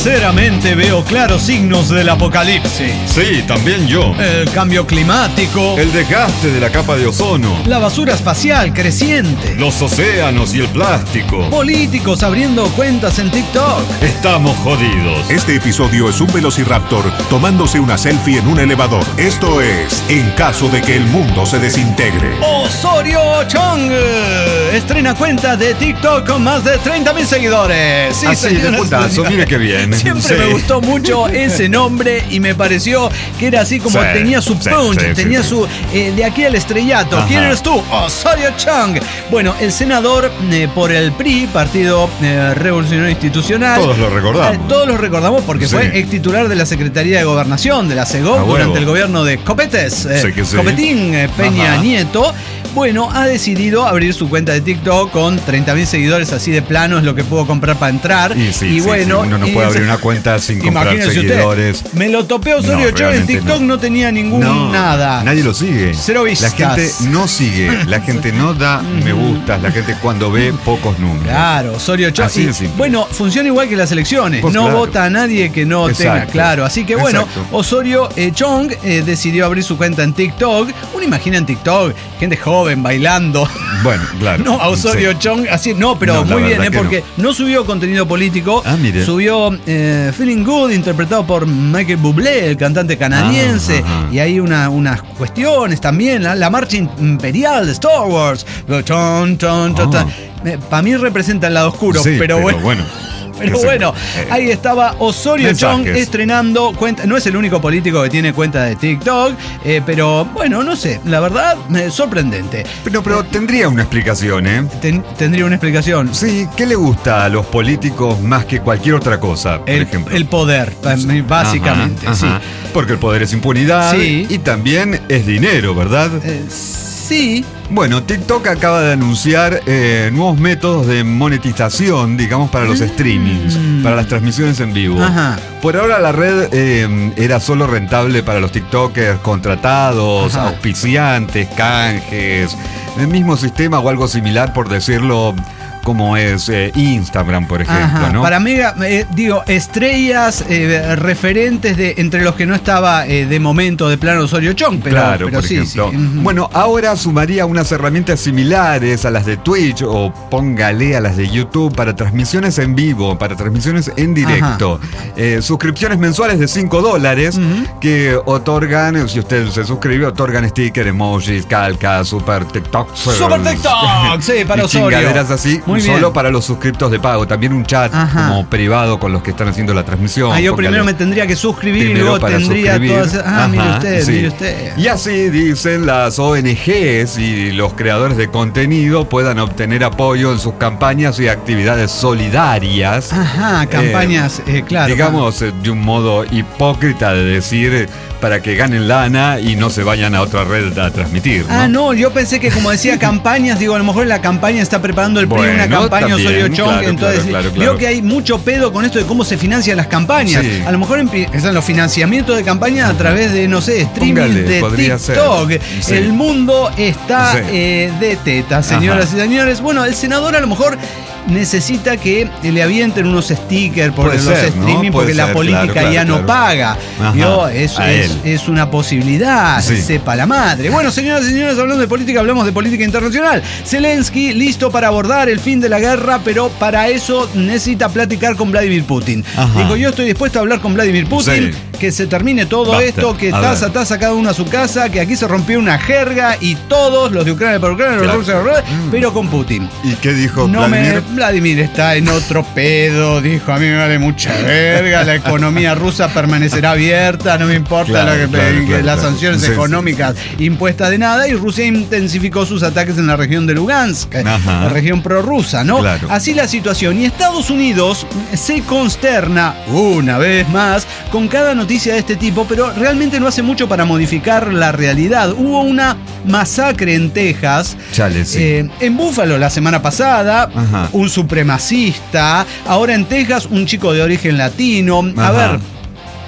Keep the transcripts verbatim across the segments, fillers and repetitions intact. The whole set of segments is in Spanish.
Sinceramente veo claros signos del apocalipsis. Sí, también yo. El cambio climático. El desgaste de la capa de ozono. La basura espacial creciente. Los océanos y el plástico. Políticos abriendo cuentas en TikTok. Estamos jodidos. Este episodio es un velociraptor tomándose una selfie en un elevador. Esto es En caso de que el mundo se desintegre. Osorio Chong estrena cuenta de TikTok con más de treinta mil seguidores. Sí, así de puntazo, mire qué bien. Siempre sí. me gustó mucho ese nombre y me pareció que era así como sí, tenía su sí, punch, sí, tenía sí, su eh, de aquí al estrellato. Ajá. ¿Quién eres tú? Osorio Chong. Bueno, el senador eh, por el P R I, Partido eh, Revolucionario Institucional. Todos lo recordamos. Eh, todos lo recordamos porque sí. fue ex titular de la Secretaría de Gobernación, de la SEGOV, ah, durante huevo. el gobierno de Copetes, eh, sí que sí. Copetín, eh, Peña Ajá. Nieto. Bueno, ha decidido abrir su cuenta de TikTok con treinta mil seguidores, así de plano es lo que puedo comprar para entrar. Y, sí, y sí, bueno, sí. Uno no y puede ese, abrir una cuenta sin comprar imagínese seguidores. Usted, me lo topé Osorio No, Chong en TikTok, no. no tenía ningún no, nada. Nadie lo sigue. Cero vistas. La gente no sigue, la gente no da me gustas, la gente cuando ve pocos números. Claro, Osorio Chong. Así de y, simple. bueno, funciona igual que las elecciones. Pues no claro. vota a nadie que no Exacto. tenga, claro. Así que bueno, Exacto. Osorio eh, Chong eh, decidió abrir su cuenta en TikTok. Uno imagina en TikTok gente joven bailando. Bueno, claro. No, a Osorio sí. Chong, así, no, pero No, muy bien, verdad ¿eh? que Porque no. no subió contenido político. Ah, mire. Subió eh, Feeling Good, interpretado por Michael Bublé, el cantante canadiense. Ah, y hay una, unas cuestiones también, la, la marcha imperial de Star Wars. Chon, chon, chon, Ah. eh, Para mí representa el lado oscuro, Sí, pero, bueno. bueno. Pero Sí, bueno, eh, ahí estaba Osorio mensajes. Chong estrenando cuenta. No es el único político que tiene cuenta de TikTok, eh, pero bueno, no sé, la verdad, eh, sorprendente. Pero, pero tendría una explicación, ¿eh? Ten, tendría una explicación. Sí, ¿qué le gusta a los políticos más que cualquier otra cosa, por El, ejemplo? el poder, básicamente, Ajá, sí. ajá. Porque el poder es impunidad Sí. y también es dinero, ¿verdad? Eh, sí. Bueno, TikTok acaba de anunciar eh, nuevos métodos de monetización, digamos, para los streamings, para las transmisiones en vivo. Ajá. Por ahora la red eh, era solo rentable para los TikTokers contratados, Ajá. auspiciantes, canjes, el mismo sistema o algo similar, por decirlo, como es eh, Instagram, por ejemplo, Ajá. ¿no? Para mega, eh, digo, estrellas eh, referentes de entre los que no estaba eh, de momento de plano Osorio Chong, pero, Claro, pero por sí, ejemplo. sí. Ujú. Bueno, ahora sumaría unas herramientas similares a las de Twitch o póngale a las de YouTube para transmisiones en vivo, para transmisiones en directo. Eh, suscripciones mensuales de cinco dólares Ujú. que otorgan, si usted se suscribe, otorgan sticker, emojis, calcas, super TikTok. Super TikTok, sí, para y Osorio. chingaderas así, Muy bien. solo para los suscriptos de pago. También un chat Ajá. como privado con los que están haciendo la transmisión. Ah, yo Póngale. primero me tendría que suscribir Primero y luego para tendría suscribir. todas. Ah, Ajá, mire usted, sí. mire usted. Y así dicen las O N Ges y los creadores de contenido puedan obtener apoyo en sus campañas y actividades solidarias. Ajá, campañas, eh, claro. Digamos, eh, de un modo hipócrita de decir eh, para que ganen lana y no se vayan a otra red a transmitir, ¿no? Ah, no, yo pensé que como decía campañas, digo, a lo mejor la campaña está preparando el P R I una Bueno, campaña también, Osorio Chong, claro, entonces claro, claro, veo claro. que hay mucho pedo con esto de cómo se financian las campañas. Sí. A lo mejor empiezan los financiamientos de campaña a través de, no sé, streaming Póngale, de podría TikTok. ser. Sí. El mundo está Sí. eh, de tetas, señoras Ajá. y señores. Bueno, el senador a lo mejor necesita que le avienten unos stickers por Puede los ser, ¿no? streaming Puede porque la ser, política claro, claro, ya no claro. paga. Ajá, ¿Vio? Es, a es, él. es una posibilidad, Sí. sepa la madre. Bueno, señoras y señores, hablando de política, hablamos de política internacional. Zelensky listo para abordar el fin de la guerra, pero para eso necesita platicar con Vladimir Putin. Ajá. Dijo, yo estoy dispuesto a hablar con Vladimir Putin, Sí. que se termine todo Basta. esto, que A taza, ver. taza cada uno a su casa, que aquí se rompió una jerga y todos, los de Ucrania por Ucrania, los Claro. rusos por Rusia, pero con Putin. ¿Y qué dijo No Vladimir? me. Vladimir está en otro pedo, dijo, a mí me vale mucha verga, la economía rusa permanecerá abierta, no me importa Claro, lo que, claro, que claro, las claro. sanciones Sí, sí. económicas impuestas de nada, y Rusia intensificó sus ataques en la región de Lugansk, Ajá. la región prorrusa, ¿no? Claro. Así la situación. Y Estados Unidos se consterna una vez más con cada noticia de este tipo, pero realmente no hace mucho para modificar la realidad. Hubo una masacre en Texas. Chale, sí. Eh, en Búfalo la semana pasada, Ajá. un supremacista. Ahora en Texas, un chico de origen latino. A Ajá. ver,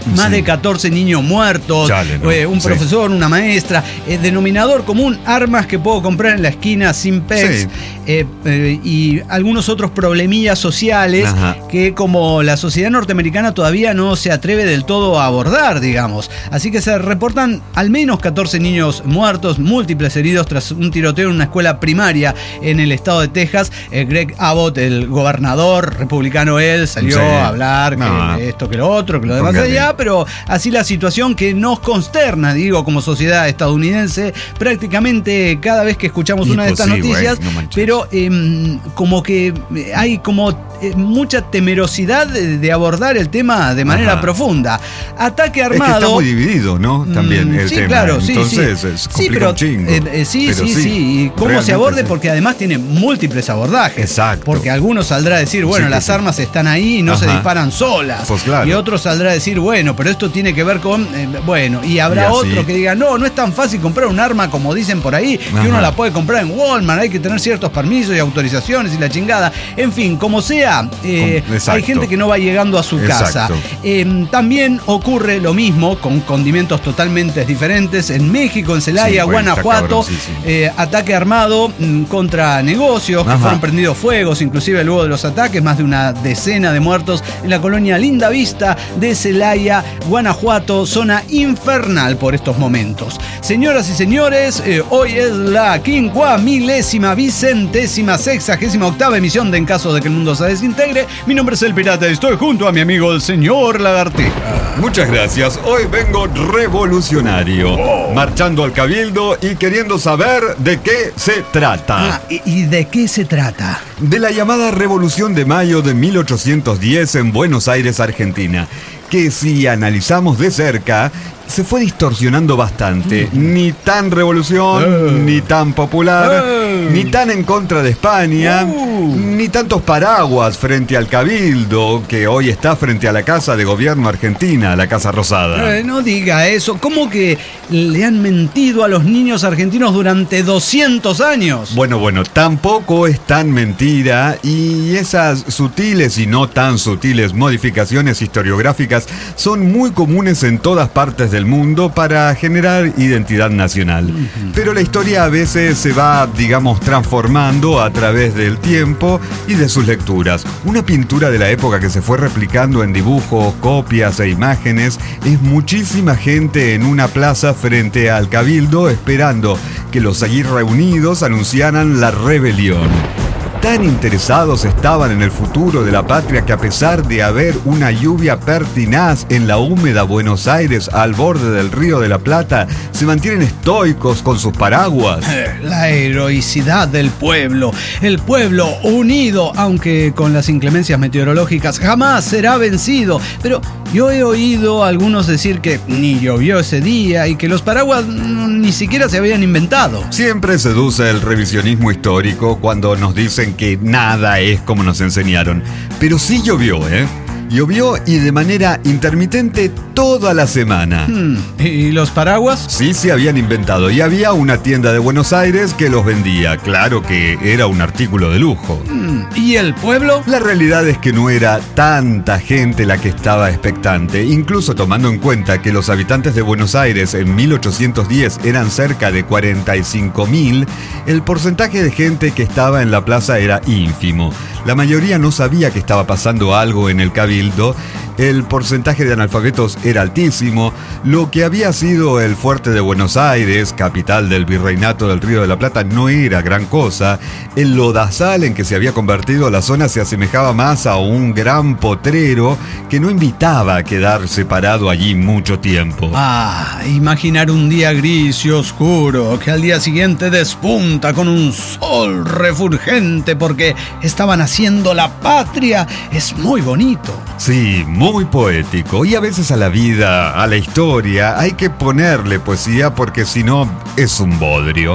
Más Sí. de catorce niños muertos, Chale, ¿no? eh, un Sí. profesor, una maestra. Eh, denominador común, armas que puedo comprar en la esquina sin P E X. Sí. Eh, eh, y algunos otros problemillas sociales Ajá. que como la sociedad norteamericana todavía no se atreve del todo a abordar, digamos. Así que se reportan al menos catorce niños muertos, múltiples heridos tras un tiroteo en una escuela primaria en el estado de Texas. Eh, Greg Abbott, el gobernador republicano, él salió Sí. a hablar No. que esto, que lo otro, que lo demás Póngale. allá, pero así la situación que nos consterna, digo, como sociedad estadounidense, prácticamente cada vez que escuchamos Y una de pues estas sí, noticias, güey, no manches. pero eh, como que hay como eh, mucha temerosidad de, de abordar el tema de manera Ajá. profunda. Ataque Es que está armado. muy dividido, ¿no? También Mm, el sí, tema. claro, sí, Entonces sí. es Sí, complica pero, un chingo. eh, eh, sí, Pero sí, sí. ¿Y cómo realmente se aborde? sí. Porque además tiene múltiples abordajes. Exacto. Porque algunos saldrá a decir, bueno, Sí, que las sí. armas están ahí y no se Ajá. disparan solas. Pues claro. Y otros saldrá a decir, bueno, pero esto tiene que ver con. eh, bueno, y habrá Y así. otro que diga, no, no es tan fácil comprar un arma como dicen por ahí, que Ajá. uno la puede comprar en Walmart, hay que tener ciertos permisos y autorizaciones y la chingada. En fin, como sea, eh, Com- exacto. hay gente que no va llegando a su casa. Exacto. Eh, también ocurre lo mismo con condimentos totalmente diferentes en México, en Celaya, Sí, güey, está Guanajuato, cabroncísimo. eh, ataque armado mm, contra negocios que Ajá. fueron prendidos fuegos, inclusive luego de los ataques, más de una decena de muertos en la colonia Linda Vista de Celaya, Guanajuato, zona infernal por estos momentos. Señoras y señores, eh, hoy es la quincuamilésima, vicentésima, sexagésima octava emisión de En Caso de que el Mundo se Desintegre. Mi nombre es El Pirata y estoy junto a mi amigo el señor Lagartija. Muchas gracias. Hoy vengo revolucionario, marchando al cabildo y queriendo saber de qué se trata. Ah, ¿y, y de qué se trata? De la llamada Revolución de Mayo de mil ochocientos diez en Buenos Aires, Argentina, que si analizamos de cerca, se fue distorsionando bastante. Ni tan revolución, Eh. ni tan popular, Eh. ni tan en contra de España, Uh. ni tantos paraguas frente al cabildo que hoy está frente a la Casa de Gobierno Argentina, la Casa Rosada. Eh, no diga eso. ¿Cómo que le han mentido a los niños argentinos durante doscientos años? Bueno, bueno, tampoco es tan mentira y esas sutiles y no tan sutiles modificaciones historiográficas son muy comunes en todas partes del mundo para generar identidad nacional. Pero la historia a veces se va, digamos, transformando a través del tiempo y de sus lecturas. Una pintura de la época que se fue replicando en dibujos, copias e imágenes es muchísima gente en una plaza frente al cabildo esperando que los allí reunidos anunciaran la rebelión. Tan interesados estaban en el futuro de la patria que a pesar de haber una lluvia pertinaz en la húmeda Buenos Aires al borde del Río de la Plata, se mantienen estoicos con sus paraguas. Eh, La heroicidad del pueblo. El pueblo unido, aunque con las inclemencias meteorológicas, jamás será vencido. Pero yo he oído a algunos decir que ni llovió ese día y que los paraguas mm, ni siquiera se habían inventado. Siempre seduce el revisionismo histórico cuando nos dicen que nada es como nos enseñaron. Pero sí llovió, ¿eh? Llovió y de manera intermitente toda la semana. Hmm, ¿Y los paraguas? Sí se habían inventado y había una tienda de Buenos Aires que los vendía. Claro que era un artículo de lujo. Hmm, ¿Y el pueblo? La realidad es que no era tanta gente la que estaba expectante, incluso tomando en cuenta que los habitantes de Buenos Aires en mil ochocientos diez eran cerca de cuarenta y cinco mil, el porcentaje de gente que estaba en la plaza era ínfimo. La mayoría no sabía que estaba pasando algo en el cabildo, el porcentaje de analfabetos era altísimo, lo que había sido el fuerte de Buenos Aires, capital del virreinato del Río de la Plata, no era gran cosa, el lodazal en que se había convertido la zona se asemejaba más a un gran potrero que no invitaba a quedarse parado allí mucho tiempo. Ah, imaginar un día gris y oscuro que al día siguiente despunta con un sol refulgente porque estaban haciendo la patria es muy bonito. Sí, muy poético. Y a veces a la vida, a la historia, hay que ponerle poesía porque si no es un bodrio.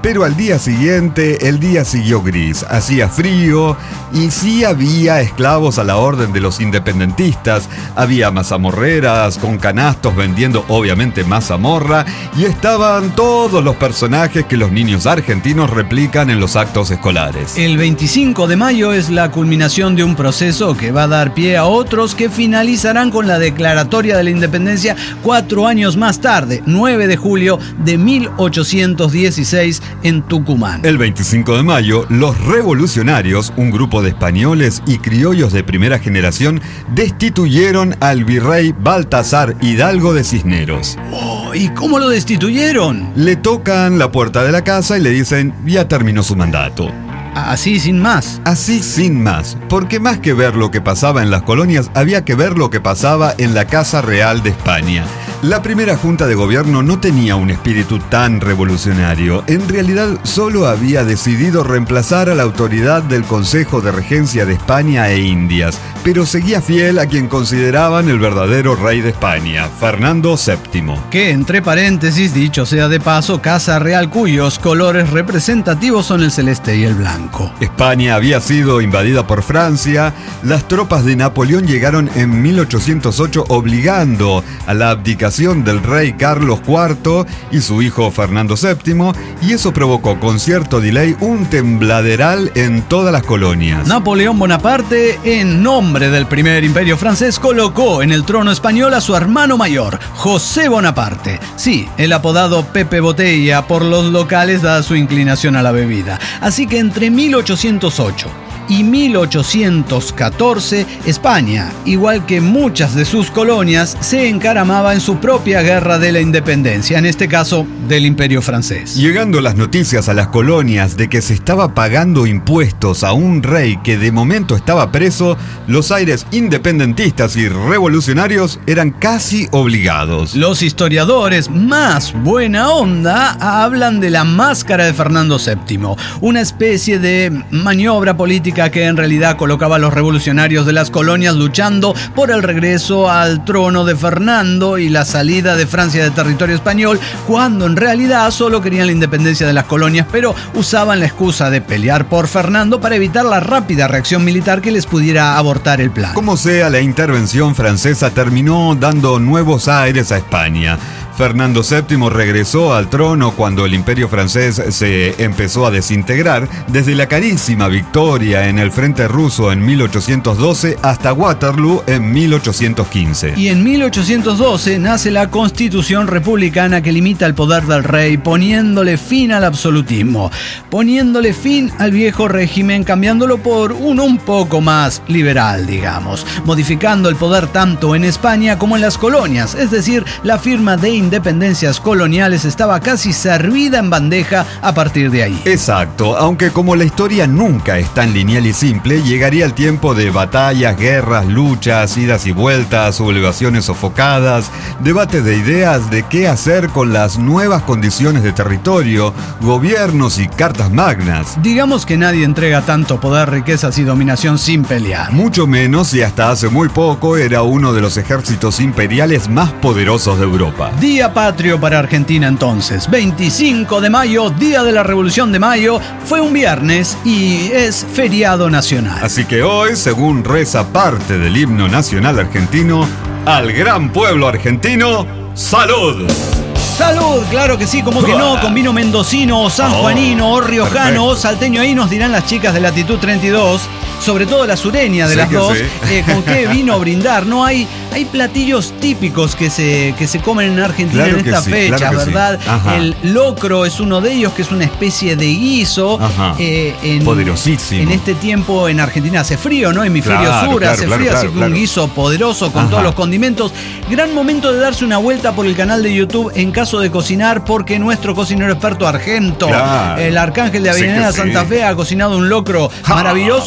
Pero al día siguiente, el día siguió gris. Hacía frío y sí había esclavos a la orden de los independentistas. Había mazamorreras con canastos vendiendo obviamente mazamorra y estaban todos los personajes que los niños argentinos replican en los actos escolares. El veinticinco de mayo es la culminación de un proceso que va a dar pie a otros que finalizarán con la declaratoria de la independencia cuatro años más tarde, nueve de julio de mil ochocientos dieciséis en Tucumán. El veinticinco de mayo, los revolucionarios, un grupo de españoles y criollos de primera generación, destituyeron al virrey Baltasar Hidalgo de Cisneros. Oh, ¿y cómo lo destituyeron? Le tocan la puerta de la casa y le dicen, ya terminó su mandato. Así sin más. Así sin más, porque más que ver lo que pasaba en las colonias, había que ver lo que pasaba en la Casa Real de España. La primera junta de gobierno no tenía un espíritu tan revolucionario. En realidad solo había decidido reemplazar a la autoridad del Consejo de Regencia de España e Indias, pero seguía fiel a quien consideraban el verdadero rey de España, Fernando séptimo. Que, entre paréntesis, dicho sea de paso, Casa Real cuyos colores representativos son el celeste y el blanco. España había sido invadida por Francia. Las tropas de Napoleón llegaron en mil ochocientos ocho obligando a la abdicación del rey Carlos cuarto y su hijo Fernando séptimo, y eso provocó con cierto delay un tembladeral en todas las colonias. Napoleón Bonaparte, en nombre del primer imperio francés, colocó en el trono español a su hermano mayor, José Bonaparte. Sí, el apodado Pepe Botella por los locales dada su inclinación a la bebida. Así que entre mil ochocientos ocho y mil ochocientos catorce, España, igual que muchas de sus colonias, se encaramaba en su propia guerra de la independencia, en este caso del Imperio francés. Llegando las noticias a las colonias de que se estaba pagando impuestos a un rey que de momento estaba preso, los aires independentistas y revolucionarios eran casi obligados. Los historiadores más buena onda hablan de la máscara de Fernando séptimo, una especie de maniobra política que en realidad colocaba a los revolucionarios de las colonias luchando por el regreso al trono de Fernando y la salida de Francia de territorio español, cuando en realidad solo querían la independencia de las colonias, pero usaban la excusa de pelear por Fernando para evitar la rápida reacción militar que les pudiera abortar el plan. Como sea, la intervención francesa terminó dando nuevos aires a España. Fernando séptimo regresó al trono cuando el imperio francés se empezó a desintegrar, desde la carísima victoria en el frente ruso en mil ochocientos doce hasta Waterloo en mil ochocientos quince. Y en mil ochocientos doce nace la Constitución republicana que limita el poder del rey, poniéndole fin al absolutismo, poniéndole fin al viejo régimen, cambiándolo por uno un poco más liberal, digamos, modificando el poder tanto en España como en las colonias, es decir, la firma de independencias coloniales estaba casi servida en bandeja a partir de ahí. Exacto, aunque como la historia nunca es tan lineal y simple, llegaría el tiempo de batallas, guerras, luchas, idas y vueltas, sublevaciones sofocadas, debates de ideas de qué hacer con las nuevas condiciones de territorio, gobiernos y cartas magnas. Digamos que nadie entrega tanto poder, riquezas y dominación sin pelear. Mucho menos si hasta hace muy poco era uno de los ejércitos imperiales más poderosos de Europa. Día patrio para Argentina entonces, veinticinco de mayo, día de la Revolución de Mayo, fue un viernes y es feriado nacional. Así que hoy, según reza parte del himno nacional argentino, al gran pueblo argentino, ¡salud! ¡Salud! Claro que sí, como que no, con vino mendocino o sanjuanino o riojano o salteño, ahí nos dirán las chicas de Latitud treinta y dos, sobre todo la sureña de sí, las dos, sí. eh, con qué vino brindar. No hay, hay platillos típicos que se, que se comen en Argentina claro en esta sí, fecha, claro ¿verdad? Sí. El locro es uno de ellos, que es una especie de guiso. Eh, en, poderosísimo. En este tiempo en Argentina hace frío, ¿no? Hemisferio claro, sur claro, hace claro, frío, claro, así que claro. un guiso poderoso con Ajá. todos los condimentos. Gran momento de darse una vuelta por el canal de YouTube en caso de cocinar, porque nuestro cocinero experto Argento, claro. el Arcángel de Avellaneda sí Santa sí. Fe, ha cocinado un locro ja, maravilloso perfecto. Y hay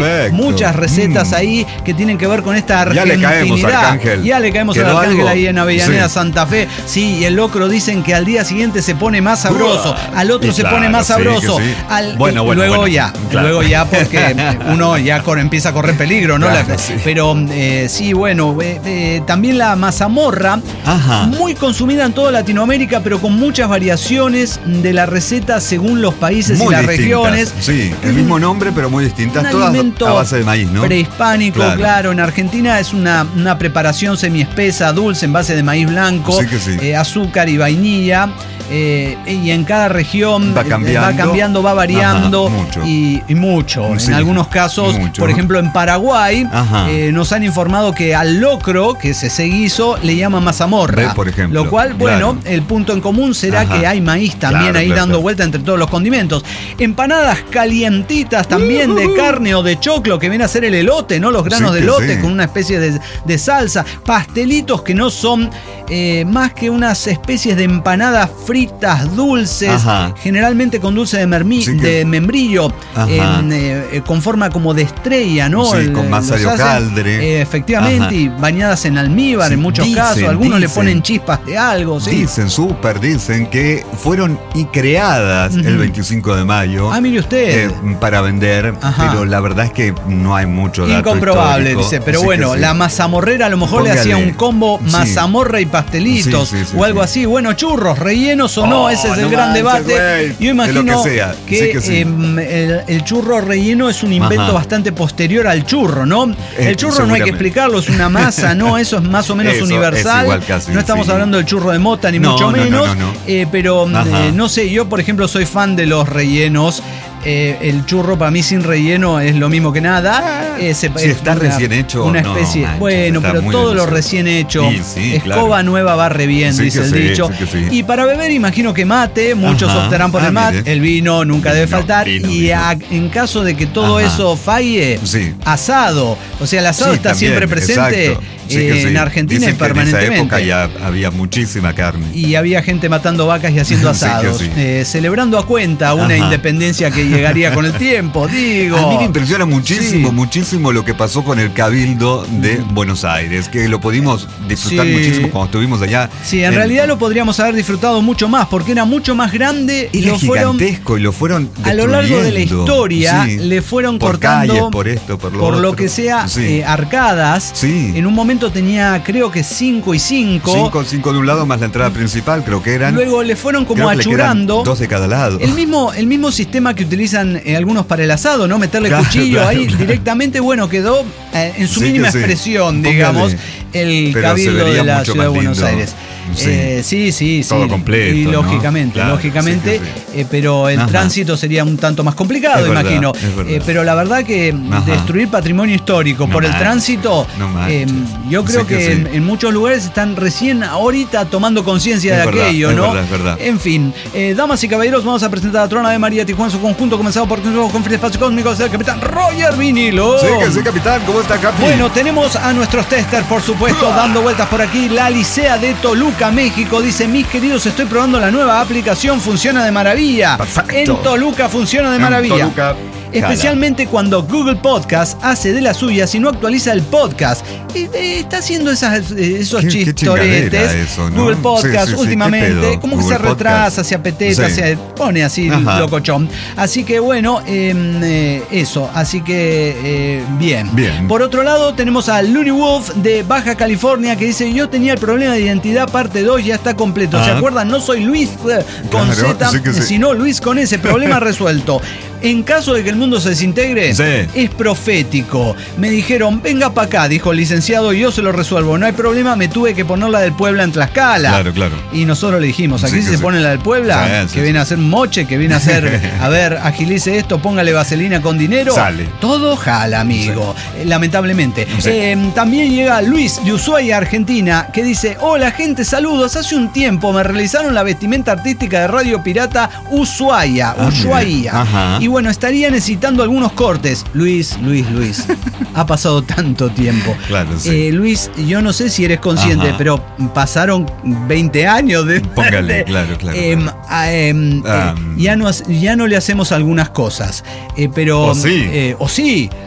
Perfecto. Muchas recetas mm. ahí que tienen que ver con esta argentinidad. Ya le caemos al Arcángel. Ya le caemos al Arcángel algo? ahí en Avellaneda, Sí. Santa Fe. Sí, y el locro dicen que al día siguiente se pone más sabroso, al otro Y se claro, pone más sí, sabroso. que sí. Al, Bueno, bueno, luego bueno, ya, claro. luego ya porque uno ya corre, empieza a correr peligro, ¿no? Claro, La, sí. Pero eh, sí, bueno, eh, eh, también la mazamorra, Ajá. muy consumida en toda Latinoamérica, pero con muchas variaciones de la receta según los países Muy y las distintas. regiones. Sí, el mismo nombre, pero muy distintas. Un Todas alimento a base de maíz, ¿no? prehispánico, claro. Claro. En Argentina es una, una preparación semiespesa, dulce, en base de maíz blanco, Sí que sí. eh, azúcar y vainilla. Eh, y en cada región Va cambiando. va, cambiando, va variando. Ajá, mucho. Y, y mucho. Sí, en algunos casos, mucho. por ejemplo, en Paraguay, eh, nos han informado que al locro, que es ese guiso, le llaman mazamorra. Ve, por ejemplo. Lo cual, bueno, Claro. el punto en común será Ajá. que hay maíz también Claro, ahí claro, dando claro. vuelta entre todos los condimentos. Empanadas calientitas también de carne o de choclo, que viene a ser el elote, ¿no? Los granos Sí de que elote sí. con una especie de, de salsa. Pastelitos que no son eh, más que unas especies de empanadas fritas dulces, Ajá. generalmente con dulce de, mermi- Sí que- de membrillo, Ajá. en, eh, con forma como de estrella, ¿no? Sí, El- con masa los de hacen, hojaldre. eh, efectivamente, Ajá. y bañadas en almíbar Sí, en muchos dicen, casos. Algunos le dicen. ponen chispas de algo, ¿sí? Dicen, súper, dicen que fueron y creadas Ujú. el veinticinco de mayo. Ah, mire usted. eh, para vender, Ajá. pero la verdad es que no hay mucho dato Incomprobable, histórico. dice. Pero Así bueno, que sí. la mazamorrera a lo mejor le Póngale. hacía un combo Sí. mazamorra y pastelitos Sí, sí, sí, o algo sí. así. Bueno, churros, rellenos o no, Oh, ese es el no gran manches, debate. güey. Yo imagino De lo que sea. que, Sí que sí. em, el, el churro relleno es un invento Ajá. bastante posterior al churro, ¿no? Eh, El churro no hay que seguramente. explicarlo, es una masa, ¿no? Eso es más o menos Eso, universal. es igual casi, no estamos sí. hablando del churro de mota, ni No, mucho no, no, menos. no, no. Eh, pero Ajá. eh, no sé, yo por ejemplo soy fan de los rellenos. Eh, el churro para mí sin relleno es lo mismo que nada. Eh, se- Si es está una- recién hecho, Una no, especie. manches, bueno, está pero muy todo lo delicioso. recién hecho. Sí, sí, Escoba claro. nueva barre bien, Sí dice que el sí, dicho. sí que sí. Y para beber, imagino que mate, muchos Ajá. optarán por Ah, el mate. mire. El vino nunca debe Vino, faltar. vino, y vino. a- en caso de que todo Ajá. eso falle, Sí. asado. O sea, el asado Sí, está también, siempre presente exacto. Sí eh, que sí. en Argentina Dicen y que en esa permanentemente. época ya había muchísima carne. Y había gente matando vacas y haciendo Sí que asados, sí. eh, celebrando a cuenta una Ajá. independencia que llegaría con el tiempo, digo. A mí me impresiona muchísimo, Sí. muchísimo lo que pasó con el Cabildo de Buenos Aires, que lo pudimos disfrutar Sí. muchísimo cuando estuvimos allá. Sí, en realidad lo podríamos haber disfrutado mucho más, porque era mucho más grande y Era lo fueron gigantesco y lo fueron a lo largo de la destruyendo. historia, Sí. le fueron por cortando calles, por esto, por lo por lo otro. que sea Sí. eh, arcadas. Sí. En un momento tenía creo que cinco y cinco. Cinco, cinco de un lado más la entrada principal, creo que eran. Luego le fueron como creo que le quedan achurando. dos de cada lado. El mismo, el mismo sistema que utilizan eh, algunos para el asado, ¿no? Meterle Claro, cuchillo claro, ahí claro. directamente, bueno, quedó eh, en su Sí que mínima sí. expresión, Póngale. digamos, el Pero se Cabildo vería de la mucho Ciudad de más Buenos lindo. Aires. Sí. Eh, sí, sí, sí. Todo completo, Y ¿no? lógicamente, Claro, lógicamente, sí que sí. eh, pero el Ajá. tránsito sería un tanto más complicado, Es verdad, imagino. es verdad. Eh, pero la verdad que Ajá. destruir patrimonio histórico No por el manches, tránsito, no manches. eh, yo creo Sí que que, sí. en, en muchos lugares están recién ahorita tomando conciencia Es de verdad, aquello, es ¿no? verdad, es verdad. En fin, eh, damas y caballeros, vamos a presentar a Trona de María Tijuana, su conjunto comenzado por con Free Espacio Cósmico del capitán Roger Vinilo. Sí, que sí, capitán. ¿Cómo está, Capi? Bueno, tenemos a nuestros testers, por supuesto, dando vueltas por aquí. La Licea de Toluca, México, dice: mis queridos, estoy probando la nueva aplicación, funciona de maravilla. Perfecto. En Toluca funciona de En maravilla. Toluca, Especialmente cuando Google Podcast hace de las suyas y no actualiza el podcast. Eh, eh, está haciendo esas, eh, esos Qué- qué chistoretes. chingadera eso, ¿no? Google Podcast Sí, sí, sí, últimamente, ¿qué pedo? como que Google se retrasa, Podcast. se apeteta, Sí. se pone así Ajá. locochón. Así que bueno, eh, eh, eso. Así que eh, bien. Bien. Por otro lado, tenemos a Looney Wolf de Baja California que dice: yo tenía el problema de identidad parte dos, ya está completo. ¿Se Ah. acuerdan? No soy Luis eh, con Claro, Z, sí que sí. sino Luis con S. Problema resuelto. En caso de que el mundo se desintegre, Sí. es profético. Me dijeron: venga para acá, dijo el licenciado, y yo se lo resuelvo. No hay problema, me tuve que poner la del Puebla en Tlaxcala. Claro, claro. Y nosotros le dijimos: aquí Sí, si que se sí. pone la del Puebla, Sí, sí, que sí. viene a hacer un moche, que viene a hacer, a ver, agilice esto, póngale vaselina con dinero. Sale. Todo jala, amigo. Eh, Lamentablemente. Sí. Eh, también llega Luis de Ushuaia, Argentina, que dice: hola gente, saludos. Hace un tiempo me realizaron la vestimenta artística de Radio Pirata Ushuaia. Ah, Ushuaia. mire. Ajá. Y bueno, estaría necesitando algunos cortes. Luis, Luis, Luis. Ha pasado tanto tiempo. Claro, sí. Eh, Luis, yo no sé si eres consciente, Ajá. pero pasaron veinte años de. Póngale, de- claro, claro, Em, claro. a- em, Ah, eh, ya, no, ha- ya no le hacemos algunas cosas. eh, pero. O sí. eh, o sí.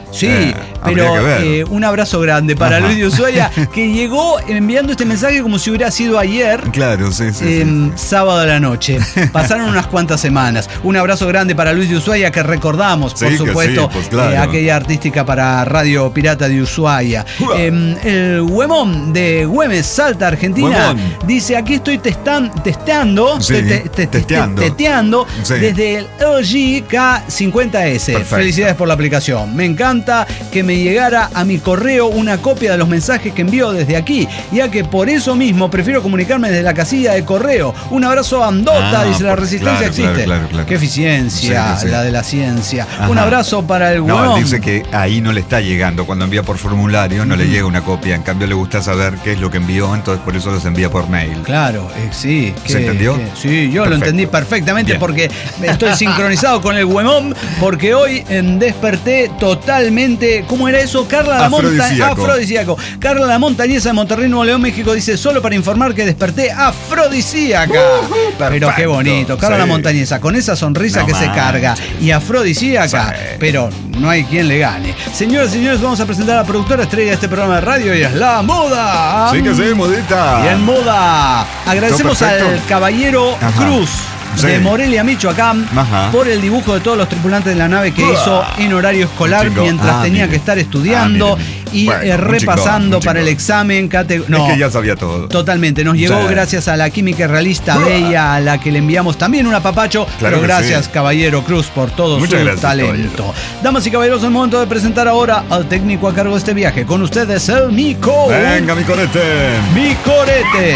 Sí, Eh, pero habría que ver. eh, un abrazo grande para Ajá. Luis de Ushuaia, que llegó enviando este mensaje como si hubiera sido ayer. Claro, sí, sí, Eh, sí. sábado a la noche. Pasaron unas cuantas semanas. Un abrazo grande para Luis de Ushuaia, que recordamos, por Sí, que supuesto, sí, pues claro. eh, aquella artística para Radio Pirata de Ushuaia. Uah. Eh, el Huemón de Güemes, Salta, Argentina, Huemón. dice: aquí estoy testan- testeando, Sí, te- te- te- testeando. teteando Sí. desde el L G K cincuenta S. Perfecto. Felicidades por la aplicación. Me encanta que me llegara a mi correo una copia de los mensajes que envío desde aquí, ya que por eso mismo prefiero comunicarme desde la casilla de correo. Un abrazo a Andota, Ah, dice la por- resistencia claro, existe. claro, claro, claro. Qué eficiencia, Sí, sí. la de la ciencia. Ajá. Un abrazo para el No, huevón. él dice que ahí no le está llegando. Cuando envía por formulario no le llega una copia. En cambio le gusta saber qué es lo que envió, entonces por eso los envía por mail. Claro, eh, sí. ¿Se que- entendió? que- sí, yo lo Perfecto. entendí perfectamente Bien. porque estoy sincronizado con el huemón, porque hoy en desperté totalmente. ¿Cómo era eso? Carla la Montañesa. Afrodisíaco. Afrodisíaco. Carla la Montañesa de Monterrey, Nuevo León, México, dice: solo para informar que desperté afrodisíaca. Pero qué perfecto. bonito. Carla Sí. la Montañesa, con esa sonrisa No que se manches. carga. Y afrodisíaca. Sí. Pero no hay quien le gane. Señoras y señores, vamos a presentar a la productora estrella de este programa de radio y es La Muda. Sí que sí, modita. Bien, Muda. Agradecemos Todo perfecto. al caballero Ajá. Cruz Sí. de Morelia, Michoacán, Ajá. por el dibujo de todos los tripulantes de la nave que Uah. hizo en horario escolar Un chingón. mientras Ah, tenía mire. que estar estudiando Ah, mire. y Bueno, eh, un repasando chingón, un para el chingón. examen. cate- No, Es que ya sabía todo. totalmente. Nos llegó Sí. gracias a la química realista Uah. Bella, a la que le enviamos también un apapacho. Claro pero que gracias, sí. caballero Cruz, por todo Muchas su gracias, talento. Damas y caballeros, es el momento de presentar ahora al técnico a cargo de este viaje. Con ustedes, el Mico. Venga, mi corete. Mi corete.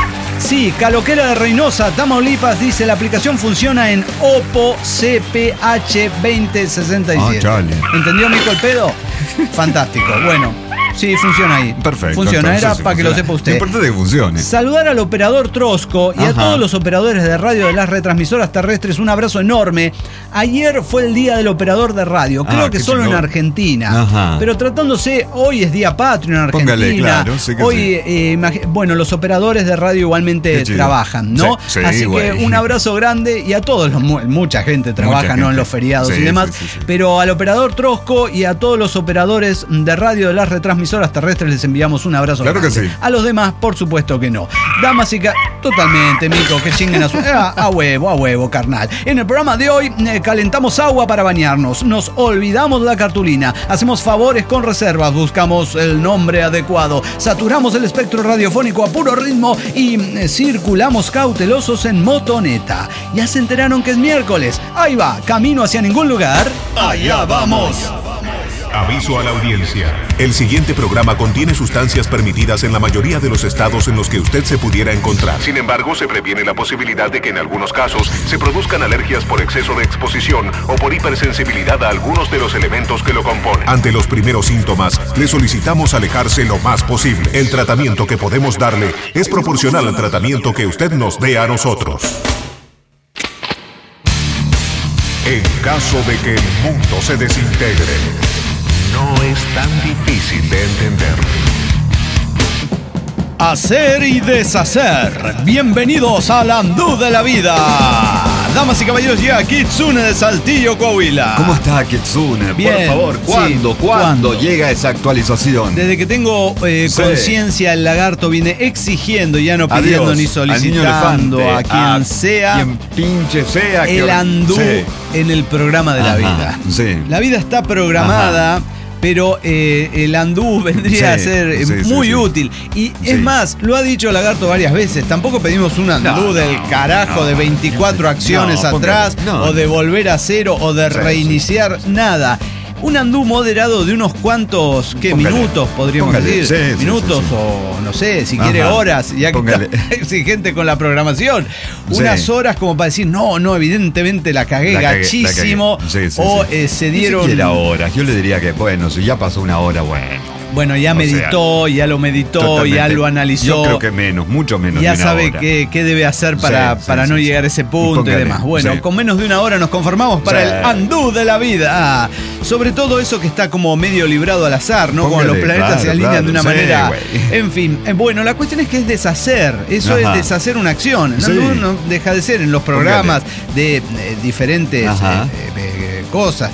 Sí, Caloquera de Reynosa, Tamaulipas, dice: la aplicación funciona en Oppo C P H veinte sesenta y siete. Ah, chale. ¿Entendió, Mico, el pedo? Fantástico. Bueno, sí, funciona ahí. Perfecto. Funciona, entonces era sí para que lo funciona. sepa usted. Lo importante es que funcione. Saludar al operador Trosco y a Ajá. todos los operadores de radio de las retransmisoras terrestres. Un abrazo enorme. Ayer fue el día del operador de radio. Creo Ah, que qué solo en chingón. Argentina. Ajá. Pero tratándose, hoy es día patrio en Argentina. Póngale, claro, sí que hoy, sí. eh, imagi- bueno, los operadores de radio igualmente Qué chido. trabajan, ¿no? Sí, sí, Así güey. que un abrazo grande y a todos los, mu- mucha gente trabaja, Mucha ¿no? En gente. los feriados Sí, y demás. sí, sí, sí. Pero al operador Trosco y a todos los operadores de radio de las retransmisoras terrestres les enviamos un abrazo. Claro que grande. sí. A los demás, por supuesto que no. Damas y ca- totalmente, Mico, que chinguen a su. A, a huevo, a huevo, carnal. En el programa de hoy eh, calentamos agua para bañarnos, nos olvidamos la cartulina, hacemos favores con reservas, buscamos el nombre adecuado, saturamos el espectro radiofónico a puro ritmo y eh, circulamos cautelosos en motoneta. Ya se enteraron que es miércoles. Ahí va, camino hacia ningún lugar. Allá vamos. Aviso a la audiencia. El siguiente programa contiene sustancias permitidas en la mayoría de los estados en los que usted se pudiera encontrar. Sin embargo, se previene la posibilidad de que en algunos casos se produzcan alergias por exceso de exposición o por hipersensibilidad a algunos de los elementos que lo componen. Ante los primeros síntomas, le solicitamos alejarse lo más posible. El tratamiento que podemos darle es proporcional al tratamiento que usted nos dé a nosotros. En caso de que el mundo se desintegre, no es tan difícil de entender. Hacer y deshacer. Bienvenidos al Andú de la Vida. Damas y caballeros, llega Kitsune de Saltillo, Coahuila. ¿Cómo está Kitsune? Bien, Por favor, ¿cuándo, sí, cuándo ¿cuándo? llega esa actualización? Desde que tengo eh, Sí. conciencia, el lagarto viene exigiendo, ya no pidiendo Adiós, ni al niño solicitando elefante, a quien a sea quien pinche sea. que- el andú Sí. en el programa de la Ajá, vida. sí. La vida está programada. Pero eh, el andú vendría Sí, a ser eh, sí, sí, muy sí. útil. Y Sí. es más, lo ha dicho Lagarto varias veces. Tampoco pedimos un andú No, del no, carajo no, de veinticuatro no, acciones no, atrás, póngale, no, o de no. volver a cero, o de Sí, reiniciar, nada. Un andú moderado de unos cuantos, ¿qué? Póngale, Minutos, podríamos póngale, decir. sí, sí, minutos sí, sí. o, no sé, si Ajá, quiere horas, ya que póngale. está exigente con la programación. Sí. Unas horas como para decir, no, no, evidentemente la cagué La cagué, gachísimo. la cagué. Sí, sí, o sí. eh, se Ni dieron. siquiera horas. Yo le diría que, bueno, si ya pasó una hora, bueno. Bueno, ya O meditó, ya lo meditó, Totalmente. ya lo analizó. Yo creo que menos, mucho menos ya de una sabe hora. qué, qué debe hacer para, Sí, sí, para sí, no sí. llegar a ese punto y, Póngale, demás. Bueno, sí. con menos de una hora nos conformamos para Sí. el andú de la vida. Ah, sobre todo eso que está como medio librado al azar, ¿no? Como Póngale, los planetas claro, se alinean claro, de una sí, manera. güey. En fin, eh, bueno, la cuestión es que es deshacer. Eso Ajá. es deshacer una acción. El Sí. andú no deja de ser en los programas de eh, diferentes Ajá. eh, eh, cosas,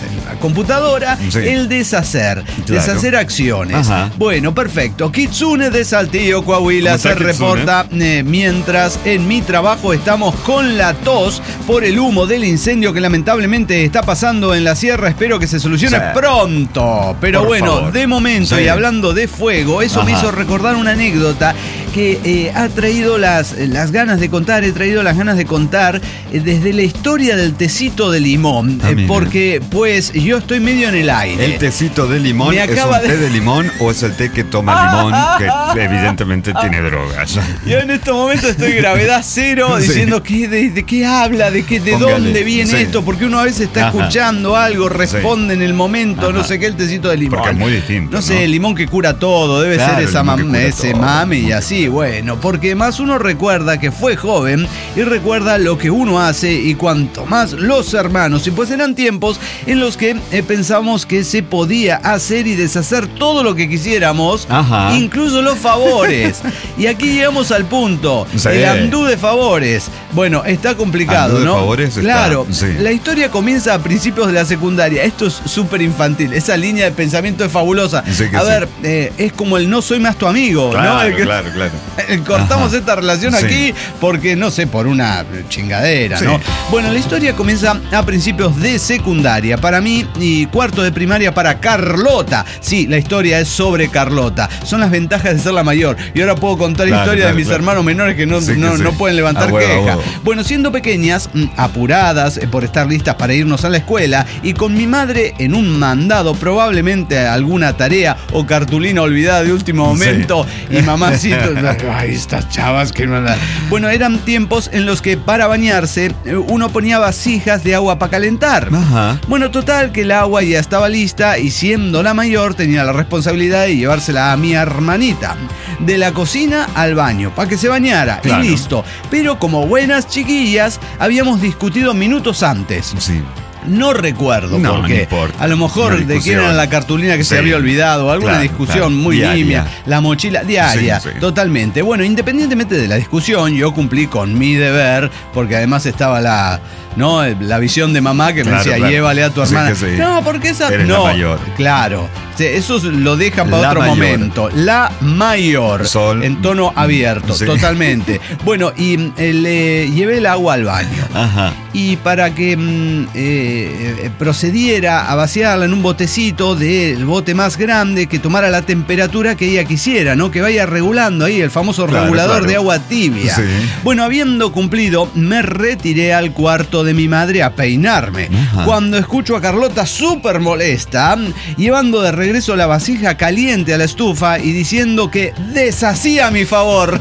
computadora, Sí. el deshacer, Claro. deshacer acciones. Ajá. Bueno, perfecto. Kitsune de Saltillo, Coahuila, ¿Cómo se está Kitsune? reporta eh, mientras en mi trabajo estamos con la tos por el humo del incendio que lamentablemente está pasando en la sierra. Espero que se solucione Sí. pronto. Pero Por bueno, favor. de momento, Sí. y hablando de fuego, eso me Ajá. hizo recordar una anécdota que eh, ha traído las, las ganas de contar, he traído las ganas de contar eh, desde la historia del tecito de limón. Ah, eh, mira. porque, pues, yo estoy medio en el aire. ¿El tecito de limón Me es acaba un de- té de limón o es el té que toma limón que evidentemente tiene drogas? Yo en este momento estoy gravedad cero Sí. diciendo que de, de qué habla, de qué, de Póngale, dónde viene sí. esto, porque uno a veces está Ajá. escuchando algo, responde en el momento, no Ajá. sé qué, el tecito de limón. Porque es muy distinto, No sé, ¿no? el limón que cura todo, debe Claro, ser el esa limón que mam- cura ese todo. mame y así, bueno, porque más uno recuerda que fue joven y recuerda lo que uno hace y cuanto más los hermanos. Y pues eran tiempos en los que eh, pensamos que se podía hacer y deshacer todo lo que quisiéramos, Ajá. incluso los favores. Y aquí llegamos al punto, Sí. el andú de favores. Bueno, está complicado, Andú de ¿no? favores está- Claro, sí. la historia comienza a principios de la secundaria. Esto es súper infantil. Esa línea de pensamiento es fabulosa. Sí que a sí. ver, eh, es como el no soy más tu amigo, ¿no? Claro, El que- claro, claro. Cortamos Ajá. esta relación Sí. aquí porque, no sé, por una chingadera, Sí. ¿no? Bueno, la historia comienza a principios de secundaria para mí y cuarto de primaria para Carlota. Sí, la historia es sobre Carlota. Son las ventajas de ser la mayor. Y ahora puedo contar Claro, historia claro, de mis claro. hermanos menores que no, Sí que no, sí. no pueden levantar A huevo, a queja. huevo. Bueno, siendo pequeñas, mm, apuradas eh, por estar listas para irnos a la escuela y con mi madre en un mandado, probablemente alguna tarea o cartulina olvidada de último momento y mamacito, ay, estas chavas que no la... Bueno, eran tiempos en los que para bañarse eh, uno ponía vasijas de agua para calentar. Ajá. Bueno, total que el agua ya estaba lista y siendo la mayor tenía la responsabilidad de llevársela a mi hermanita. De la cocina al baño, para que se bañara Claro. y listo. Pero como buenas chiquillas, habíamos discutido minutos antes. Sí. No recuerdo No, por no qué. importa. A lo mejor Una de quién discusión. era la cartulina que se Sí. había olvidado, alguna Claro, discusión claro. muy Diaria. nimia, la mochila diaria, Sí, sí. totalmente. Bueno, independientemente de la discusión, yo cumplí con mi deber, porque además estaba la, ¿no? La visión de mamá que me Claro, decía, claro. llévale a tu Sí, hermana. que sí. No, porque esa Eres la no. mayor. Claro. Sí, eso lo dejan para La otro mayor. momento. La mayor. Sol. En tono abierto, Sí. totalmente. Bueno, y eh, le llevé el agua al baño. Ajá. Y para que mm, eh, eh, procediera a vaciarla en un botecito del bote más grande que tomara la temperatura que ella quisiera, ¿no? Que vaya regulando ahí el famoso Claro, regulador claro. de agua tibia. Sí. Bueno, habiendo cumplido, me retiré al cuarto de mi madre a peinarme. Ajá. Cuando escucho a Carlota súper molesta, llevando de regreso la vasija caliente a la estufa y diciendo que deshacía mi favor.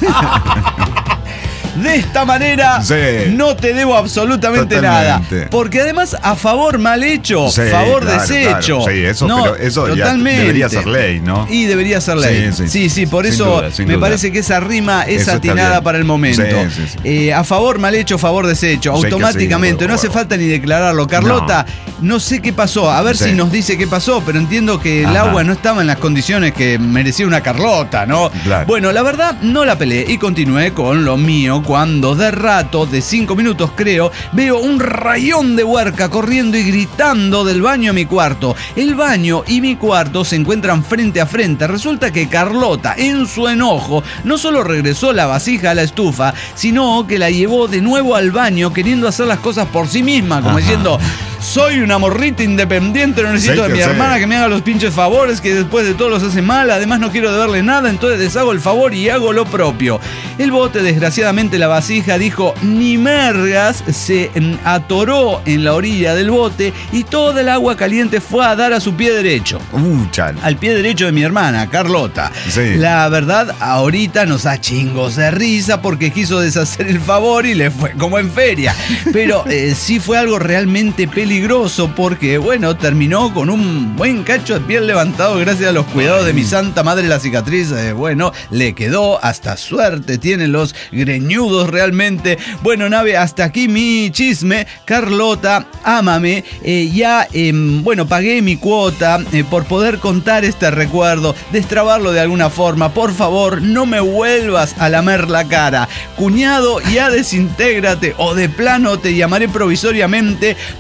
De esta manera Sí. no te debo absolutamente Totalmente. nada. Porque además, a favor mal hecho, Sí, favor claro, deshecho. claro. Sí, eso, No, pero eso ya totalmente. debería ser ley, ¿no? Y debería ser ley. Sí, Sí, sí, sí. por Sin eso duda, sin me duda. parece que esa rima es Eso está atinada bien. para el momento. Sí, sí, sí. Eh, a favor mal hecho, favor deshecho. Sí que sí, Automáticamente, huevo, no hace huevo. falta ni declararlo. Carlota, no, sé qué pasó. A ver Sí. si nos dice qué pasó, pero entiendo que el Ajá. agua no estaba en las condiciones que merecía una Carlota, ¿no? Claro. Bueno, la verdad, no la peleé y continué con lo mío cuando de rato, de cinco minutos creo, veo un rayón de huerca corriendo y gritando del baño a mi cuarto. El baño y mi cuarto se encuentran frente a frente. Resulta que Carlota, en su enojo, no solo regresó la vasija a la estufa, sino que la llevó de nuevo al baño queriendo hacer las cosas por sí misma, como Ajá. diciendo... Soy una morrita independiente, no necesito Sí de que mi sí. hermana que me haga los pinches favores, que después de todo los hace mal, además no quiero deberle nada, entonces deshago el favor y hago lo propio. El bote, desgraciadamente la vasija, dijo ni mergas, se mm, atoró en la orilla del bote y toda el agua caliente fue a dar a su pie derecho. Uh, chal. Al pie derecho de mi hermana, Carlota. Sí. La verdad, ahorita nos da chingos de risa porque quiso deshacer el favor y le fue como en feria. Pero eh, sí fue algo realmente peligroso porque, bueno, terminó con un buen cacho de piel levantado gracias a los cuidados de mi santa madre. La cicatriz, eh, bueno, le quedó hasta suerte. Tiene los greñudos realmente. Bueno, nave, hasta aquí mi chisme. Carlota, ámame. Eh, ya, eh, bueno, pagué mi cuota eh, por poder contar este recuerdo, destrabarlo de alguna forma. Por favor, no me vuelvas a lamer la cara. Cuñado, ya desintégrate o de plano te llamaré provisoriamente Max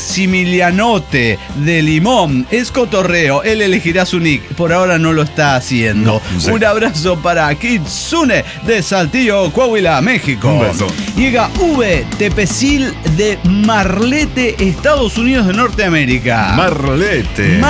Maximilianote de Limón. Es cotorreo, él elegirá su nick. Por ahora no lo está haciendo. No, no sé. Un abrazo para Kitsune de Saltillo, Coahuila, México. Un beso. Llega V. Tepecil de Marlete, Estados Unidos de Norteamérica. Marlete.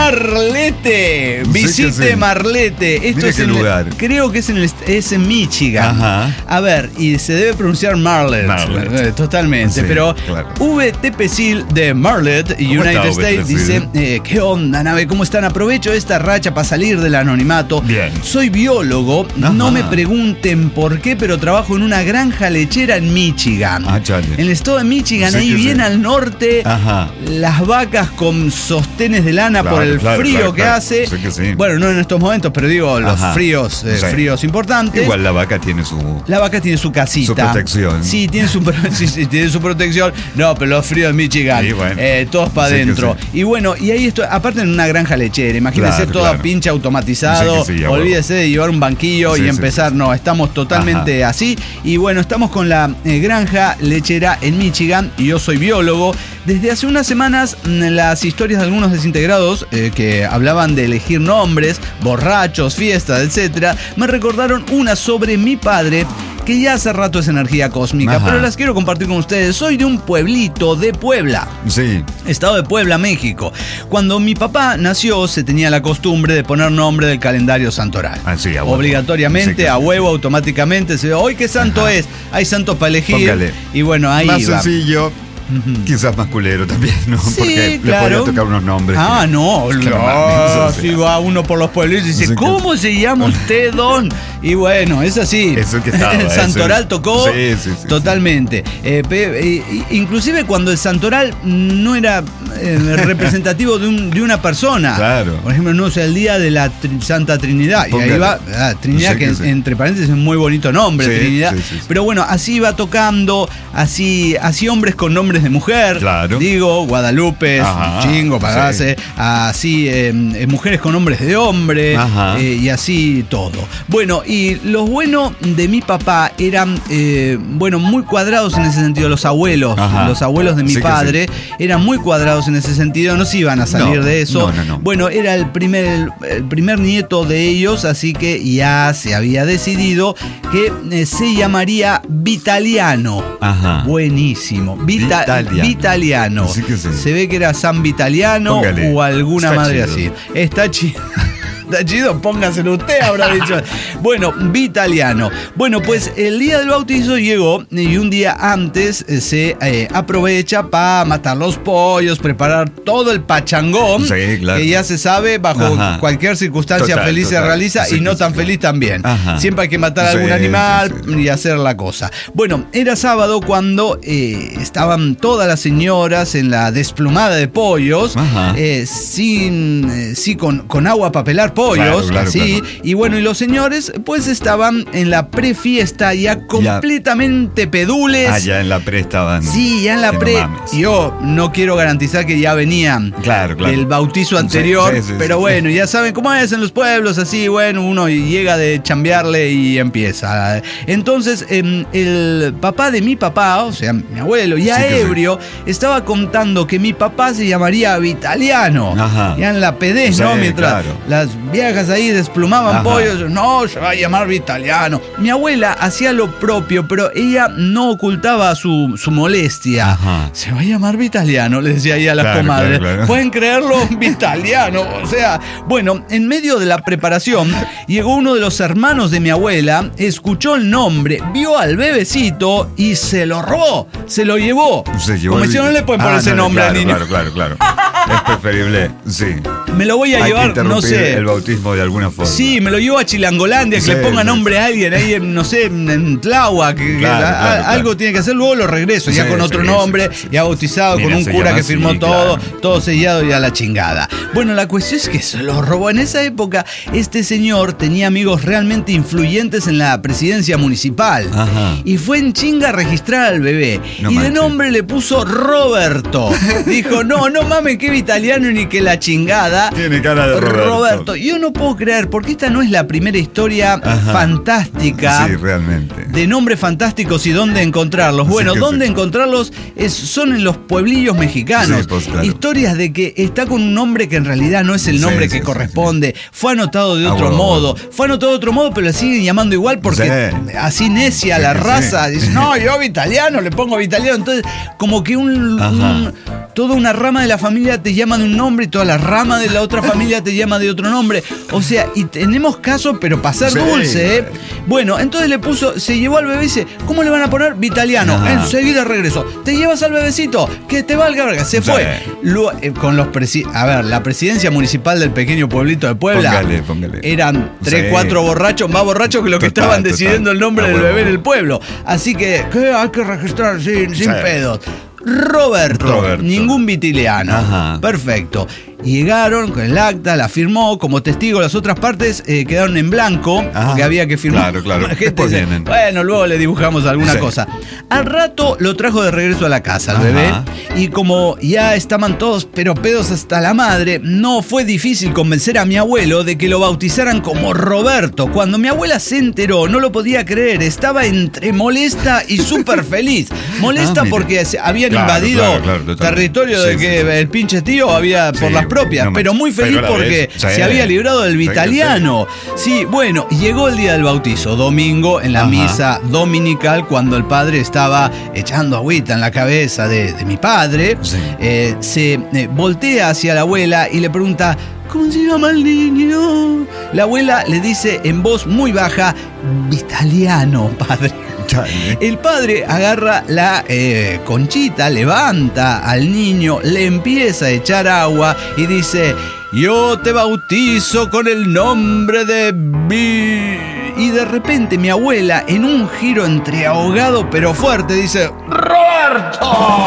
Marlete. Visite Sí que sí. Marlete. Esto Mira es qué en, lugar. creo que es en, el, es en Michigan. Ajá. A ver, y se debe pronunciar Marlet. Marlet. Eh, Totalmente. Sí, pero claro. V. Tepecil de Marlet, United está, V. States, Tepecil? dice: eh, ¿qué onda, nave? ¿Cómo están? Aprovecho esta racha para salir del anonimato. Bien. Soy biólogo. Ajá. No me pregunten por qué, pero trabajo en una granja lechera en Michigan. Ah, chale. En el estado de Michigan, Sí ahí que bien sí. al norte, Ajá. las vacas con sostenes de lana Claro, por el claro, frío claro, que claro. hace. Sí que sí. Bueno, no en estos momentos, pero digo, los Ajá. fríos, eh, Sí. fríos importantes. Igual la vaca tiene su... La vaca tiene su casita. Su protección. Sí, tiene su, pro- sí, sí, tiene su protección. No, pero los fríos de Michigan, Sí, bueno. eh, todos para Sí que adentro. sí. Y bueno, y ahí estoy, aparte en una granja lechera, imagínense Claro, todo claro. pinche automatizado. Sí que sí, a Olvídese de llevar un banquillo Sí, y sí, empezar. sí. No, estamos totalmente así. Y bueno, estamos con la eh, granja lechera en Michigan y yo soy biólogo. Desde hace unas semanas, mm, las historias de algunos desintegrados eh, que hablaban de elegir nombres, borrachos, fiestas, etcétera, me recordaron una sobre mi padre, que ya hace rato es energía cósmica, Ajá. pero las quiero compartir con ustedes. Soy de un pueblito de Puebla, Sí. estado de Puebla, México. Cuando mi papá nació, se tenía la costumbre de poner nombre del calendario santoral. Ah, sí, a huevo. Obligatoriamente, Sí que a sí. huevo, automáticamente. Se ve, hoy qué santo Ajá. es. Hay santos para elegir. Póngale. Y bueno, ahí Más va. sencillo, Ujú. quizás más culero también, ¿no? Sí, Porque claro. le podría tocar unos nombres. Ah, que- no, que no, mames, o sea. si va uno por los pueblos y dice, Sí que- ¿cómo se llama usted, don? Y bueno, es así. Eso que estaba, El Santoral eso. tocó Sí, sí, sí, totalmente. Eh, pe- eh, inclusive cuando el Santoral no era eh, representativo de, un- de una persona. Claro. Por ejemplo, no sé, el día de la Tri- Santa Trinidad. Y ahí Póngale. va, ah, Trinidad, Sí que, que en- sí. entre paréntesis es un muy bonito nombre, Sí, Trinidad. sí, sí, sí. Pero bueno, así va tocando, así, así hombres con nombres de mujer. Claro. Digo, Guadalupe, Ajá, Chingo, Pagase, así, eh, eh, mujeres con nombres de hombre, Ajá. eh, y así todo. Bueno, y los buenos de mi papá eran, eh, bueno, muy cuadrados en ese sentido. Los abuelos, Ajá. los abuelos de mi Sí que padre eran muy cuadrados en ese sentido, no se iban a salir No, de eso. no, no, no. Bueno, era el primer, el, el primer nieto de ellos, así que ya se había decidido que eh, se llamaría Vitaliano. Ajá. Buenísimo. Vita- Vitaliano. Vitaliano. Así que sí. Se ve que era San Vitaliano Póngale. o alguna Está madre chido. así. Está chido. Está chido, póngaselo usted, habrá dicho. Bueno, Vitaliano. Bueno, pues el día del bautizo llegó y un día antes eh, se eh, aprovecha para matar los pollos, preparar todo el pachangón. Sí, claro. Que ya se sabe, bajo Ajá. cualquier circunstancia Total, feliz se total. realiza Sí y no que tan sí. feliz también. Ajá. Siempre hay que matar Sí, algún animal sí, sí. y hacer la cosa. Bueno, era sábado cuando eh, estaban todas las señoras en la desplumada de pollos, Ajá. eh, sin, eh, sí, con, con agua para pelar pollos, Claro, claro, así. claro. Y bueno, y los señores pues estaban en la prefiesta ya completamente pedules. Allá en la pre estaban. Sí, ya en la que no pre. mames. Yo no quiero garantizar que ya venían Claro, claro. del bautizo anterior, Sí, sí, sí, pero sí. bueno, ya saben cómo es en los pueblos, así, bueno, uno llega de chambearle y empieza. Entonces, em, el papá de mi papá, o sea, mi abuelo, ya Sí que sí. ebrio, estaba contando que mi papá se llamaría Vitaliano. Ajá. Ya en la pedez, Sí, ¿no? Mientras claro. las viejas ahí desplumaban Ajá. pollos, no, se va a llamar Vitaliano. Mi abuela hacía lo propio, pero ella no ocultaba su, su molestia. Ajá. Se va a llamar Vitaliano, le decía ahí a las Claro, comadres. claro, claro. ¿Pueden creerlo? Vitaliano. O sea, bueno, en medio de la preparación, llegó uno de los hermanos de mi abuela, escuchó el nombre, vio al bebecito y se lo robó, se lo llevó. Se llevó Como el- si no le pueden poner Ah, ese no, nombre claro, al niño. Claro, claro, claro. Es preferible, sí. Me lo voy a Hay que llevar, no interrumpir sé. el bautismo de alguna forma. Sí, me lo llevo a Chilangolandia, que Sí, le ponga sí, nombre sí. a alguien ahí, en, no sé, en, en Tláhuac, que, que Claro, a- claro, claro. algo tiene que hacer, luego lo regreso, ya Sí, con otro sí, nombre, sí, sí, ya sí. bautizado, Mira, con un se cura llama que así, firmó todo, claro. todo sellado y a la chingada. Bueno, la cuestión es que se lo robó. En esa época, este señor tenía amigos realmente influyentes en la presidencia municipal. Ajá. Y fue en chinga a registrar al bebé. No y de manches. nombre le puso Roberto. Dijo, no, no mames, que italiano ni que la chingada. Tiene cara de Roberto. Y yo no puedo creer, porque esta no es la primera historia Ajá. fantástica. Sí, realmente. De nombres fantásticos y dónde encontrarlos. Bueno, sí, dónde sí. encontrarlos es, son en los pueblillos mexicanos. Sí, pues, claro. Historias de que está con un nombre que en realidad no es el nombre sí, que sí, corresponde. Sí, sí. Fue anotado de otro ah, bueno, modo. Bueno. Fue anotado de otro modo, pero le siguen llamando igual porque sí. así necia sí, la sí, raza. Sí. Dice, no, yo Vitaliano, le pongo Vitaliano. Entonces, como que un, un toda una rama de la familia te llama de un nombre y toda la rama de la otra familia te llama de otro nombre. O sea, y tenemos casos, pero para ser sí. dulce, ¿eh? Bueno, entonces le puso, se llevó al bebé y dice, ¿cómo le van a poner Vitaliano? Ajá. Enseguida regresó. ¿Te llevas al bebecito? Que te valga verga. Se sí. fue. Luego, eh, con los presi a ver, la presidencia municipal del pequeño pueblito de Puebla. Póngale, póngale. Eran tres, sí. cuatro borrachos, más borrachos que los que total, estaban total. decidiendo el nombre ah, del bueno, bebé en el pueblo. Así que, ¿qué? Hay que registrar sin, sin sí. pedos. Roberto, Roberto, ningún Vitiliano. Ajá. Perfecto. Llegaron con el acta, la firmó como testigo. Las otras partes eh, quedaron en blanco. Ajá. Porque había que firmar. Claro, claro. La gente dice, bueno, luego le dibujamos alguna sí. cosa. Al rato lo trajo de regreso a la casa, el bebé. Y como ya estaban todos pero pedos hasta la madre, no fue difícil convencer a mi abuelo de que lo bautizaran como Roberto. Cuando mi abuela se enteró, no lo podía creer. Estaba entre molesta y súper feliz. Molesta ah, porque habían claro, invadido claro, claro, territorio sí, de que sí, sí. el pinche tío había por sí, las propias, no, pero muy feliz pero porque vez, se había librado del Vitaliano. Sí, bueno, llegó el día del bautizo, domingo, en la Ajá. misa dominical, cuando el padre estaba echando agüita en la cabeza de, de mi padre, sí. eh, se eh, voltea hacia la abuela y le pregunta, ¿cómo se llama el niño? La abuela le dice en voz muy baja, Vitaliano, padre. El padre agarra la eh, conchita, levanta al niño, le empieza a echar agua y dice, yo te bautizo con el nombre de Vi... Y de repente mi abuela, en un giro entre ahogado pero fuerte, dice, ¡Roberto!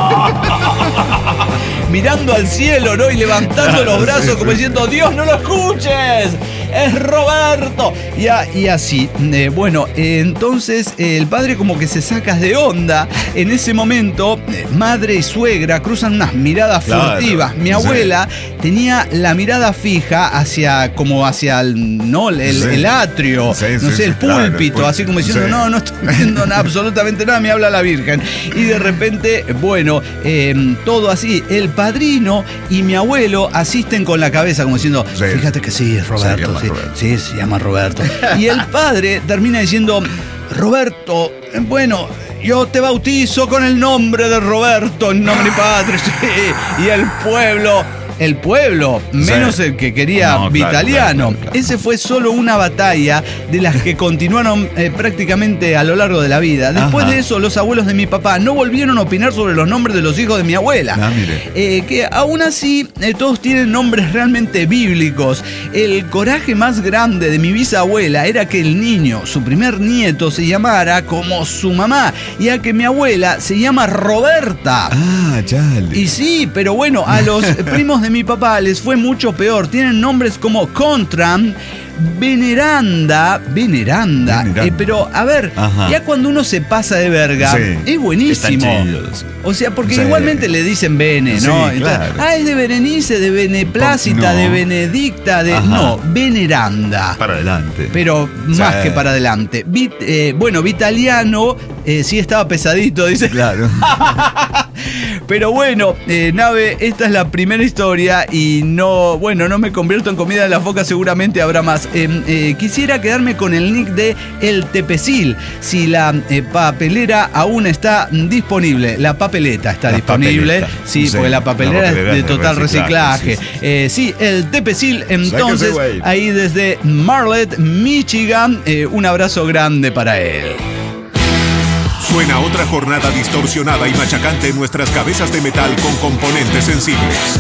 Mirando al cielo, ¿no? Y levantando los brazos como diciendo, Dios, no lo escuches, es Roberto. Y, a, y así, eh, bueno, eh, entonces eh, el padre como que se saca de onda. En ese momento, eh, madre y suegra cruzan unas miradas claro, furtivas. Mi abuela sí. tenía la mirada fija hacia, como hacia el, ¿no? el, sí. el atrio, sí, no sí, sé, el sí, púlpito, claro, así como diciendo, sí. no, no estoy viendo nada, absolutamente nada, me habla la Virgen. Y de repente, bueno, eh, todo así, el padrino y mi abuelo asisten con la cabeza como diciendo, sí. fíjate que sí, es Roberto, sí, Roberto. sí, se llama Roberto. Y el padre termina diciendo, Roberto, bueno, yo te bautizo con el nombre de Roberto, en nombre de mi padre, sí. Y el pueblo... El pueblo, menos sí. el que quería no, Vitaliano. Claro, claro, claro. Ese fue solo una batalla de las que continuaron eh, prácticamente a lo largo de la vida. Después Ajá. de eso, los abuelos de mi papá no volvieron a opinar sobre los nombres de los hijos de mi abuela. Ah, mire. Eh, que aún así, eh, todos tienen nombres realmente bíblicos. El coraje más grande de mi bisabuela era que el niño, su primer nieto, se llamara como su mamá. Y a que mi abuela se llama Roberta. Ah, chale. Y sí, pero bueno, a los primos de mi papá les fue mucho peor. Tienen nombres como Contram, Veneranda, Veneranda, Veneranda. Eh, pero a ver, Ajá. ya cuando uno se pasa de verga, sí. es buenísimo. O sea, porque sí. igualmente le dicen Bene, ¿no? Sí, Entonces, claro. Ah, es de Berenice, de Beneplácita, no. de Benedicta, de... Ajá. No, Veneranda. Para adelante. Pero más sí. que para adelante. Vit, eh, bueno, Vitaliano eh, sí estaba pesadito, dice. Claro. Pero bueno, eh, Nave, esta es la primera historia y no, bueno, no me convierto en comida de la foca, seguramente habrá más. Eh, eh, quisiera quedarme con el nick de El Tepecil, si la eh, papelera aún está disponible. La papeleta está la disponible, papeleta. Sí, sí, porque la papelera, la papelera es de total reciclaje. reciclaje. Sí, sí. Eh, sí, El Tepecil, entonces, ahí desde Marlette, Michigan, eh, un abrazo grande para él. Suena otra jornada distorsionada y machacante en nuestras cabezas de metal con componentes sensibles.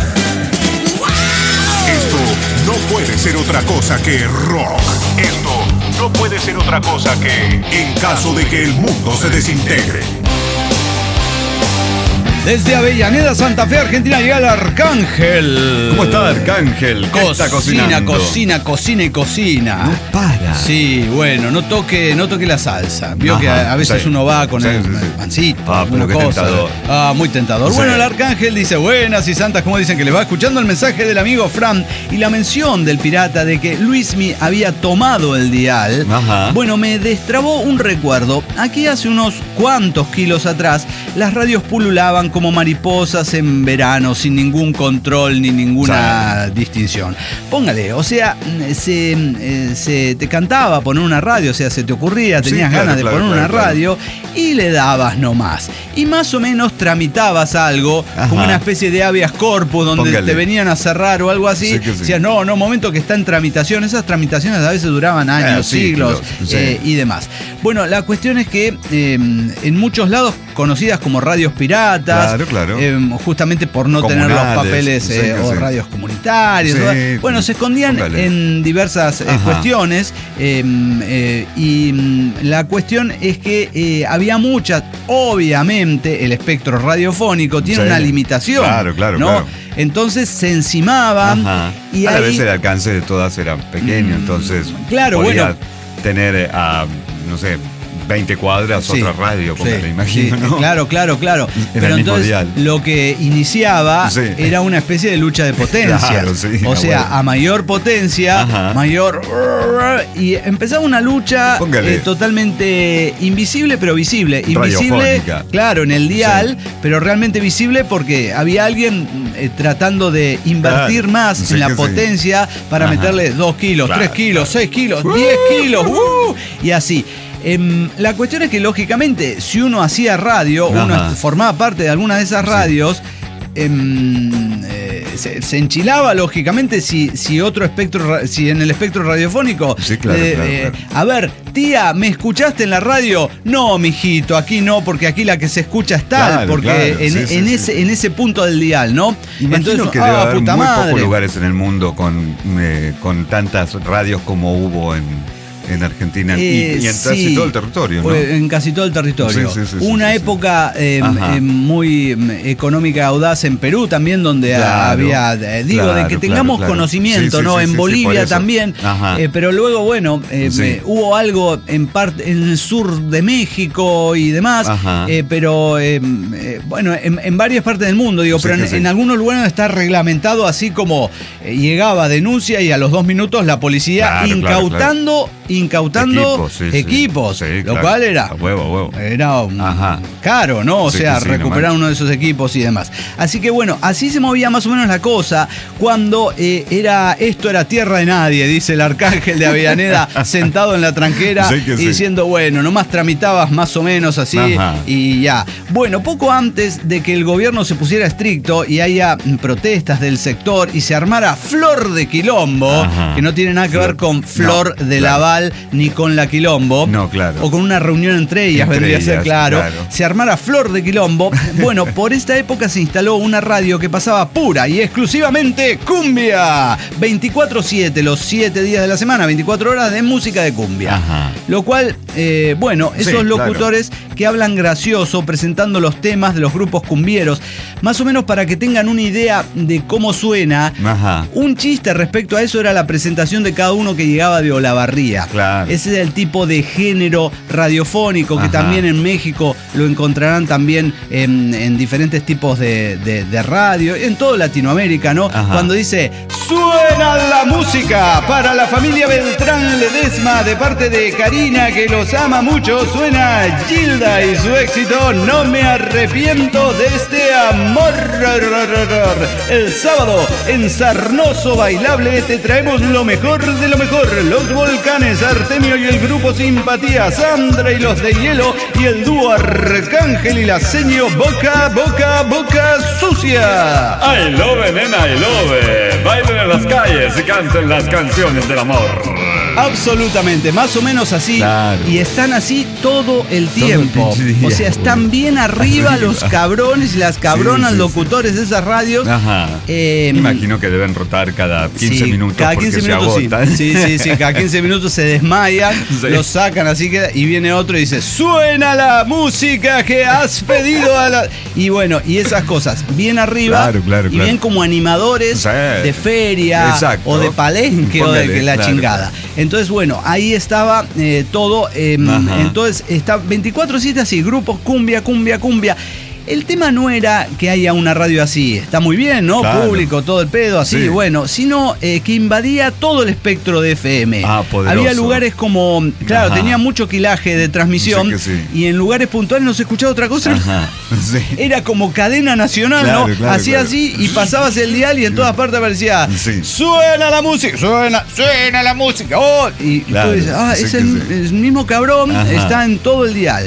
Esto no puede ser otra cosa que rock. Esto no puede ser otra cosa que En caso de que el mundo se desintegre. Desde Avellaneda, Santa Fe, Argentina, llega el Arcángel. ¿Cómo está Arcángel? ¿Qué Cocina, está cocinando? cocina, cocina y cocina. No para. Sí, bueno, no toque, no toque la salsa. Vio Ajá, que a, a veces sí. uno va con Sí, el, sí, sí. el pancito, Ah, alguna pero qué cosa. tentador. Ah, muy tentador. Sí. Bueno, el Arcángel dice, buenas y santas, como dicen que le va escuchando el mensaje del amigo Fran y la mención del pirata de que Luismi había tomado el dial. Ajá. Bueno, me destrabó un recuerdo. Aquí hace unos cuantos kilos atrás, las radios pululaban como mariposas en verano, sin ningún control ni ninguna Sí. distinción. Póngale, o sea, se, eh, se te cantaba poner una radio, o sea, se te ocurría, Sí, tenías claro, ganas de claro, poner claro, una claro. radio y le dabas nomás. Y más o menos tramitabas algo, Ajá. como una especie de habeas corpus, donde Póngale. te venían a cerrar o algo así. Sí que sí. Decías, no, no, momento que está en tramitación. Esas tramitaciones a veces duraban años, Ah, siglos, siglos sí. eh, y demás. Bueno, la cuestión es que eh, en muchos lados conocidas como radios piratas, Claro, claro. eh, justamente por no tener los Comunales, papeles sí, eh, que o sí. radios comunitarios. Sí, o- bueno, se escondían póngale. en diversas eh, Ajá. cuestiones eh, eh, y mm, la cuestión es que eh, había muchas, obviamente el espectro radiofónico tiene Sí. una limitación, Claro, claro, ¿no? claro. Entonces se encimaban Ajá. y a la ahí... vez el alcance de todas era pequeño, Mm, entonces claro, podía bueno. tener eh, a, no sé, veinte cuadras Sí, otra radio, sí, porque me imagino, sí, ¿no? Claro, claro, claro. En Pero el mismo entonces dial. lo que iniciaba Sí. era una especie de lucha de potencias. Claro, sí, o no, sea, bueno. a mayor potencia, Ajá. mayor... Y empezaba una lucha Póngale. eh, totalmente invisible, pero visible. Invisible, Radiofónica. claro, en el dial, pero realmente visible porque había alguien eh, tratando de invertir Claro, más sí en la que sí. potencia para Ajá. meterle dos kilos, Claro, tres kilos, claro. seis kilos, diez kilos, ¡uh! Y así. Em, la cuestión es que, lógicamente, si uno hacía radio, Ajá. uno formaba parte de alguna de esas radios, em, eh, se, se enchilaba, lógicamente, si, si otro espectro, ra- si en el espectro radiofónico. Sí, claro, eh, claro, eh, claro. A ver, tía, ¿me escuchaste en la radio? No, mijito, aquí no, porque aquí la que se escucha es tal, Claro, porque claro, en, sí, sí, en sí. ese, en ese punto del dial, ¿no? Imagino Entonces, que debe ah, haber puta muy madre. pocos lugares en el mundo con, eh, con tantas radios como hubo en, en Argentina y- Eh, y, en sí. casi todo el territorio, ¿no? En casi todo el territorio. Sí, sí, sí, sí, Una sí, sí. época eh, Ajá. eh, muy eh, económica, audaz en Perú también, donde Claro, había, eh, digo, de claro, que claro, tengamos claro. conocimiento, Sí, sí, ¿no? sí, en sí, sí, Bolivia por eso. también. Ajá. Eh, pero luego, bueno, eh, Sí. eh, hubo algo en parte en el sur de México y demás, Ajá. eh, pero eh, eh, bueno, en, en varias partes del mundo, digo, Sí, pero que en, sí. en algunos lugares está reglamentado así como eh, llegaba denuncia y a los dos minutos la policía Claro, claro, incautando, incautando Equipos, sí, sí. equipos, Sí, lo claro. cual era A huevo, a huevo. era un- Ajá. caro, ¿no? O Sí, sea, que sí, recuperar no uno de esos equipos y demás. Así que bueno, así se movía más o menos la cosa cuando eh, era esto era tierra de nadie, dice el Arcángel de Avellaneda sentado en la tranquera Sí que y sí. diciendo, bueno, nomás tramitabas más o menos así Ajá. y ya. Bueno, poco antes de que el gobierno se pusiera estricto y haya mm, protestas del sector y se armara flor de quilombo, Ajá. que no tiene nada que Flor- ver con no, Flor de claro. Laval ni con la Quilombo. No, claro. O con una reunión entre ellas, Entre vendría a ser ellas, claro. claro. Se armara flor de quilombo. Bueno, por esta época se instaló una radio que pasaba pura y exclusivamente cumbia. veinticuatro siete, los siete días de la semana, veinticuatro horas de música de cumbia. Ajá. Lo cual, eh, bueno, Sí, esos claro. locutores que hablan gracioso presentando los temas de los grupos cumbieros, más o menos para que tengan una idea de cómo suena. Ajá. Un chiste respecto a eso era la presentación de cada uno que llegaba de Olavarría. Claro. Ese es el tipo de género radiofónico que Ajá. también en México lo encontrarán también en, en diferentes tipos de, de- de radio, en toda Latinoamérica, ¿no? Ajá. Cuando dice, suena la música para la familia Beltrán Ledesma de parte de Karina que los ama mucho, suena Gilda y su éxito, no me arrepiento de este amor. El sábado en Sarnoso Bailable te traemos lo mejor de lo mejor, los Volcanes, Artemio y el grupo Simpatía, Sandra y los de Hielo y el dúo Arcángel y la seño Boca, Boca, Boca Sucia. I love, nena, I love. Bailen en las calles y canten las canciones del amor. Absolutamente, más o menos así. Claro. Y están así todo el tiempo. Todo el día, o sea, están bien arriba los cabrones y las cabronas Sí, sí, locutores de esas radios. Ajá. Eh, Imagino que deben rotar cada quince sí, minutos cada porque quince se minutos agotan. sí. sí, sí, sí, cada quince minutos se desmayan, Sí. los sacan así que y viene otro y dice, suena la música que has pedido a la... Y bueno, y esas cosas, bien arriba Claro, claro, y claro. bien como animadores Sí. de feria Exacto. o de palenque o de Póngale, que la claro. chingada. Entonces, bueno, ahí estaba eh, todo, eh, Ajá. entonces está veinticuatro siete así, grupos cumbia, cumbia, cumbia. El tema no era que haya una radio así, está muy bien, ¿no? Claro. Público, todo el pedo, así, Sí. bueno, sino eh, que invadía todo el espectro de F M. Ah, poderoso. Había lugares como, claro, Ajá. tenía mucho quilaje de transmisión Sí que sí. y en lugares puntuales no se escuchaba otra cosa. Ajá. Sí. Era como cadena nacional, Claro, ¿no? claro, Hacía claro. así y pasabas el dial y en todas partes aparecía, Sí. suena la música, suena, suena la música. Oh, y Claro, tú dices, ah, sí es que el, sí. el mismo cabrón, Ajá. está en todo el dial.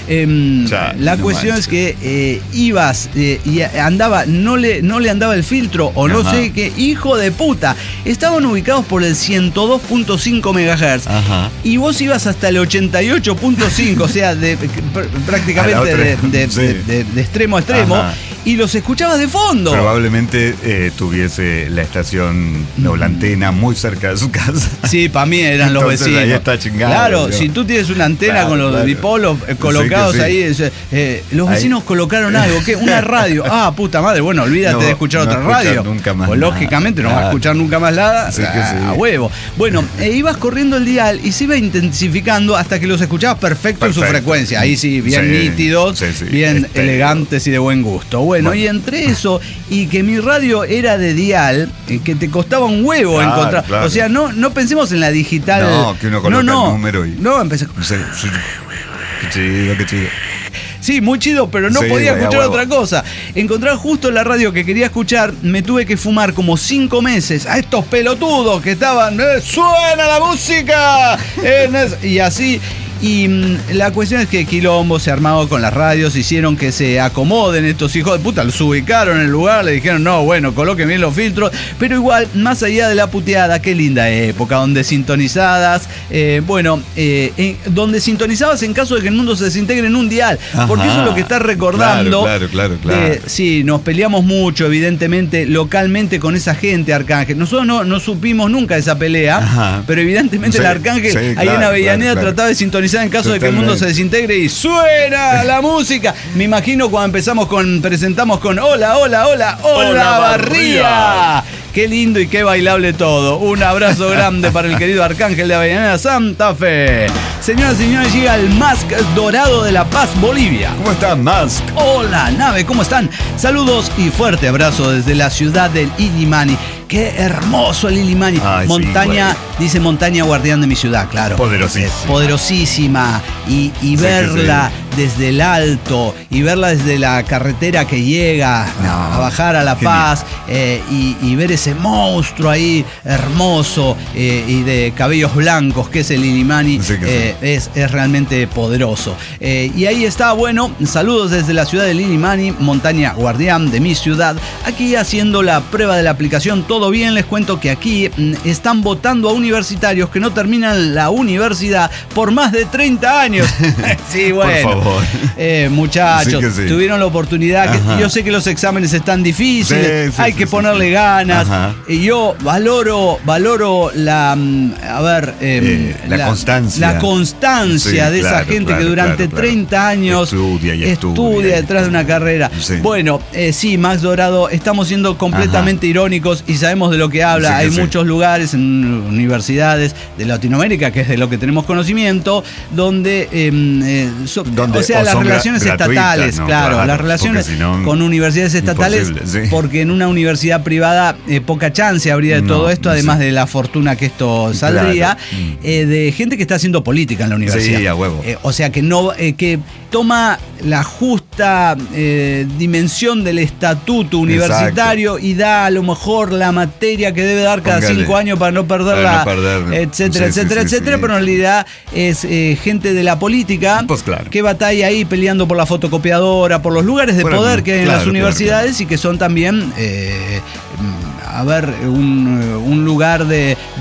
Em, Ya, la no cuestión manches. es que eh, ibas eh, y andaba, no le, no le andaba el filtro o no Ajá. sé qué, hijo de puta. Estaban ubicados por el ciento dos punto cinco megahertz Ajá. y vos ibas hasta el ochenta y ocho punto cinco, o sea, de, pr- prácticamente A la otra, de, de- sí. de- de- de extremo a extremo, Ajá. y los escuchabas de fondo. Probablemente eh, tuviese la estación o la antena muy cerca de su casa. Sí, para mí eran los Entonces, vecinos. ahí está chingado, Claro, ¿no? si tú tienes una antena Claro, con los claro. dipolos eh, Sí colocados que sí. ahí, es, eh, los Ahí. vecinos colocaron algo, ¿qué? Una radio. Ah, puta madre, bueno, olvídate No, de escuchar no otra escuchar radio. nunca más Pues nada. lógicamente no vas a Claro. escuchar nunca más nada. Sí que ah, sí. A huevo. Bueno, eh, ibas corriendo el dial y se iba intensificando hasta que los escuchabas perfecto, en su Perfecto. frecuencia. Ahí sí, bien Sí, nítidos, sí, sí. bien Este- elegantes y de buen gusto. Bueno, Bueno. y entre eso y que mi radio era de dial, eh, que te costaba un huevo Claro, encontrar. claro. O sea, no, no pensemos en la digital. No, que uno coloca no, no. el número y- No, empecé. Sí, sí. Qué chido, qué chido. Sí, muy chido, pero no Sí, podía vaya escuchar huevo. otra cosa. Encontrar justo la radio que quería escuchar, me tuve que fumar como cinco meses a estos pelotudos que estaban, "Eh, ¡suena la música! Eh, no es-". Y así. Y mm, la cuestión es que Quilombo se armaba con las radios, hicieron que se acomoden estos hijos de puta, los ubicaron en el lugar, le dijeron, no, bueno, coloquen bien los filtros, pero igual, más allá de la puteada, qué linda época, donde sintonizadas, eh, bueno, eh, eh, donde sintonizabas en caso de que el mundo se desintegre en un dial, porque Ajá. eso es lo que estás recordando. Claro, claro, claro, claro. Eh, sí, nos peleamos mucho, evidentemente, localmente con esa gente, Arcángel. Nosotros no, no supimos nunca esa pelea, Ajá. pero evidentemente Sí, el Arcángel sí, ahí claro, en Avellaneda claro, claro. trataba de sintonizar en caso de que el mundo se Totalmente. desintegre y suena la música. Me imagino cuando empezamos con, presentamos con Hola, hola, hola, hola, Hola, Barría. Barría. Qué lindo y qué bailable todo. Un abrazo grande para el querido Arcángel de Avellaneda, Santa Fe. Señoras y señores, llega el Mask Dorado de La Paz, Bolivia. ¿Cómo está Musk? Hola, nave, ¿cómo están? Saludos y fuerte abrazo desde la ciudad del Illimani. Qué hermoso el Illimani. Ay, sí, montaña, güey. dice montaña guardián de mi ciudad, claro. Poderosísima. Eh, poderosísima. Y, y Sí, verla que desde el alto, y verla desde la carretera que llega No, a bajar a La genial. Paz, eh, y, y ver ese monstruo ahí hermoso eh, y de cabellos blancos que es el Illimani, Sí que eh, es, es realmente poderoso. Eh, y ahí está, bueno, saludos desde la ciudad de Illimani, montaña guardián de mi ciudad, aquí haciendo la prueba de la aplicación. Todo bien, les cuento que aquí mm, están votando a universitarios que no terminan la universidad por más de treinta años. Sí, bueno. Por favor. Eh, muchachos, Sí que sí. tuvieron la oportunidad. Que, Ajá. yo sé que los exámenes están difíciles, Sí, sí, hay sí, que sí, ponerle sí. ganas. Ajá. Y yo valoro, valoro la, mm, a ver, em, Eh, la constancia. la constancia Sí, de esa claro, gente claro, que durante claro, claro. treinta años Estudia y estudia y detrás de una carrera. Sí. Bueno, eh, sí, Max Dorado, estamos siendo completamente irónicos y sabemos de lo que habla. Sí que Hay sí. muchos lugares en universidades de Latinoamérica, que es de lo que tenemos conocimiento, donde, em, eh, so- Donde o sea, o las son gra- relaciones gratuitas, estatales, ¿no? claro, Claro, las relaciones porque si no, con universidades estatales, imposible, sí. porque en una universidad privada eh, poca chance habría de No, todo esto, además sí. de la fortuna que esto saldría, Claro. Mm. eh, de gente que está haciendo política en la universidad. Sí, a huevo. Eh, o sea, que no eh, que toma la justa eh, dimensión del estatuto universitario y da a lo mejor la materia que debe dar cada Póngale. cinco años para no perderla, Para no perder. etcétera, Sí, sí, etcétera, sí, etcétera, sí. pero en realidad es eh, gente de la política Pues claro. que batalla ahí peleando por la fotocopiadora, por los lugares de Bueno, poder que hay en claro, las claro, universidades y que son también... eh, a ver, un, un lugar de,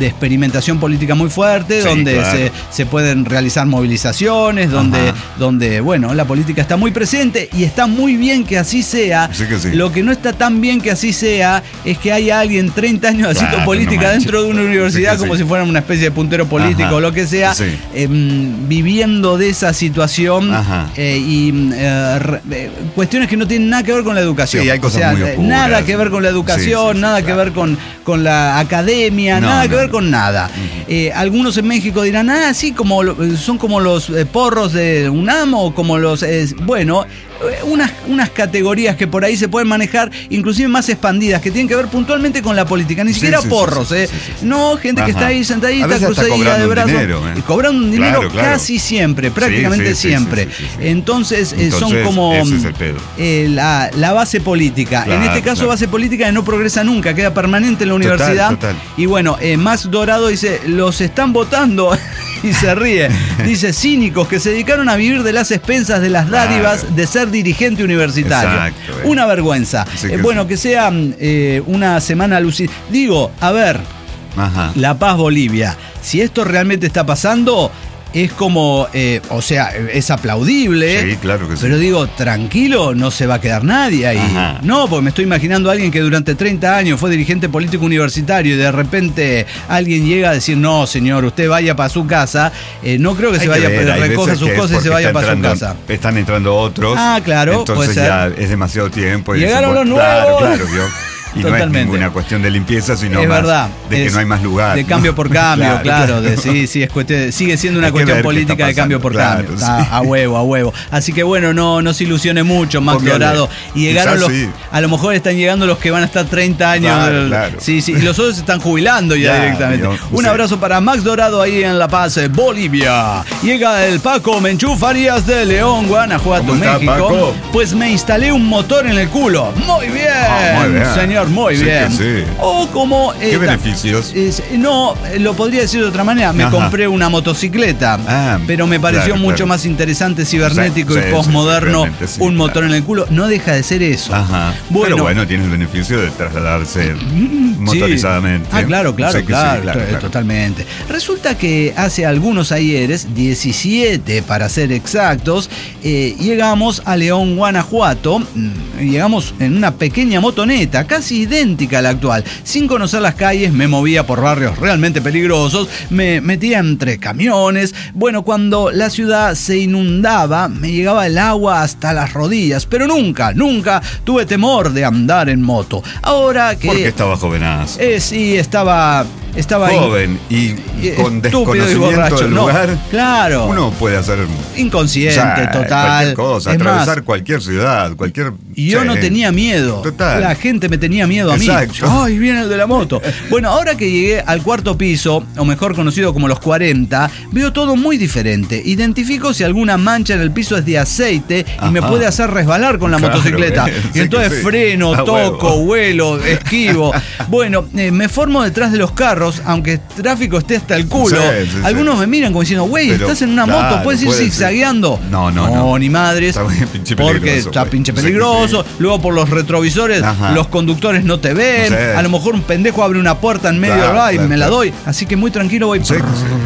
de experimentación política muy fuerte, Sí, donde claro. se, se pueden realizar movilizaciones, donde, donde, bueno, la política está muy presente y está muy bien que así sea. Sí que sí. Lo que no está tan bien que así sea es que haya alguien treinta años haciendo Claro, política no manches. dentro de una universidad Sí que como sí. si fuera una especie de puntero político Ajá. o lo que sea, Sí. eh, viviendo de esa situación Ajá. eh, y eh, re- eh, cuestiones que no tienen nada que ver con la educación. Sí, hay cosas o sea, muy eh, oscuras. nada que ver con la educación, Sí, sí, sí, nada que claro. ver con, con la academia, No, nada que no, ver no. con nada. Eh, algunos en México dirán, ah, sí, como lo- son como los eh, porros de UNAM o como los, eh, bueno, eh, unas, unas categorías que por ahí se pueden manejar, inclusive más expandidas, que tienen que ver puntualmente con la política, ni Sí, siquiera sí, sí, porros, sí, eh. sí, sí, sí. No, gente que Ajá. está ahí A sentadita, veces hasta cruzadilla cobrando de un brazos, dinero, eh. y cobrando un dinero Claro, claro. casi siempre, prácticamente Sí, sí, sí, siempre. sí, sí, sí, sí. Entonces, eh, son Entonces, como ese es el pedo. eh, la, la base política. Claro, en este caso, claro. base política que no progresa nunca, queda permanente en la Total, universidad. total. Y bueno, eh, Max Dorado dice, los están votando y se ríe. Dice, cínicos que se dedicaron a vivir de las expensas de las Claro. dádivas de ser dirigente universitario. Exacto, eh. Una vergüenza. Sí Eh, que bueno, sí. que sea eh, una semana lucida. Digo, a ver, Ajá. La Paz, Bolivia. Si esto realmente está pasando, es como, eh, o sea, es aplaudible. Sí, claro que sí. Pero digo, tranquilo, no se va a quedar nadie ahí. Ajá. No, porque me estoy imaginando a alguien que durante treinta años fue dirigente político universitario y de repente alguien llega a decir, no, señor, usted vaya para su casa. Eh, no creo que Hay se vaya, ver, hay recoja veces sus que es cosas y se porque vaya está para su entrando- casa. Están entrando otros. Ah, claro, Entonces puede ser. ya es demasiado tiempo. y Llegaron dicen, los bueno, nuevos. Claro, claro, vio. Y no es Totalmente. ninguna cuestión de limpieza, sino Es más verdad, de que es no hay más lugar. de ¿no? cambio por cambio, claro, Claro, de, sí, sí, es cuestión, sigue siendo una Hay que cuestión ver qué política está de cambio por pasando, cambio. claro, Está sí. a huevo, a huevo. Así que bueno, no, no se ilusione mucho, Max Póngale. Dorado. Y llegaron Quizás los, sí. a lo mejor están llegando los que van a estar treinta años. Claro, claro. Sí, sí, y los otros se están jubilando ya, Ya, directamente. yo- Un sí. abrazo para Max Dorado ahí en La Paz, eh, Bolivia. Llega el Paco Menchú Farías de León, Guanajuato, ¿Cómo está, México. Paco? Pues me instalé un motor en el culo. Muy bien, Ah, muy bien. señor, muy Sí bien. que sí. O como eh, ¿Qué ta- beneficios? es- no, eh, lo podría decir de otra manera. Me Ajá. compré una motocicleta, Ah, pero me pareció claro, mucho claro. más interesante, cibernético Sí, y sí, postmoderno sí, realmente sí, un motor claro. en el culo. No deja de ser eso. Ajá. Bueno. Pero bueno, tiene el beneficio de trasladarse Sí. motorizadamente. Ah, claro, claro, Sí que sí, claro, claro, to- claro. totalmente. Resulta que hace algunos ayeres, diecisiete para ser exactos, eh, llegamos a León, Guanajuato. mm, Llegamos en una pequeña motoneta, casi idéntica a la actual. Sin conocer las calles, me movía por barrios realmente peligrosos, me metía entre camiones. Bueno, cuando la ciudad se inundaba, me llegaba el agua hasta las rodillas, pero nunca, nunca tuve temor de andar en moto. Ahora que... Porque estaba jovenazo. Eh, sí, estaba. Estaba ahí. Joven y eh, con estúpido y desconocimiento borracho. del No, lugar. claro. Uno puede hacer Inconsciente, o sea, total. cualquier cosa, Es más, atravesar cualquier ciudad, cualquier. y yo sí. no tenía miedo. Total. La gente me tenía miedo a mí. Exacto. Ay, viene el de la moto. Bueno, ahora que llegué al cuarto piso, o mejor conocido como los cuarenta, veo todo muy diferente. Identifico si alguna mancha en el piso es de aceite y me Ajá. puede hacer resbalar con la Claro, motocicleta. eh, Y sí entonces que sí. freno, A toco, huevo. vuelo, esquivo. Bueno, eh, me formo detrás de los carros, aunque el tráfico esté hasta el culo. Sí, sí, Algunos sí. me miran como diciendo, güey, Pero, estás en una claro, moto, puedes ir puede ser. zigzagueando. No, no, no. ni madres. Está bien pinche porque peligroso, está güey. pinche Sí que peligroso. sí. Luego por los retrovisores, Ajá. los conductores no te ven. Sí. A lo mejor un pendejo abre una puerta en medio Claro, y claro, me la claro. doy. Así que muy tranquilo voy. Sí, sí.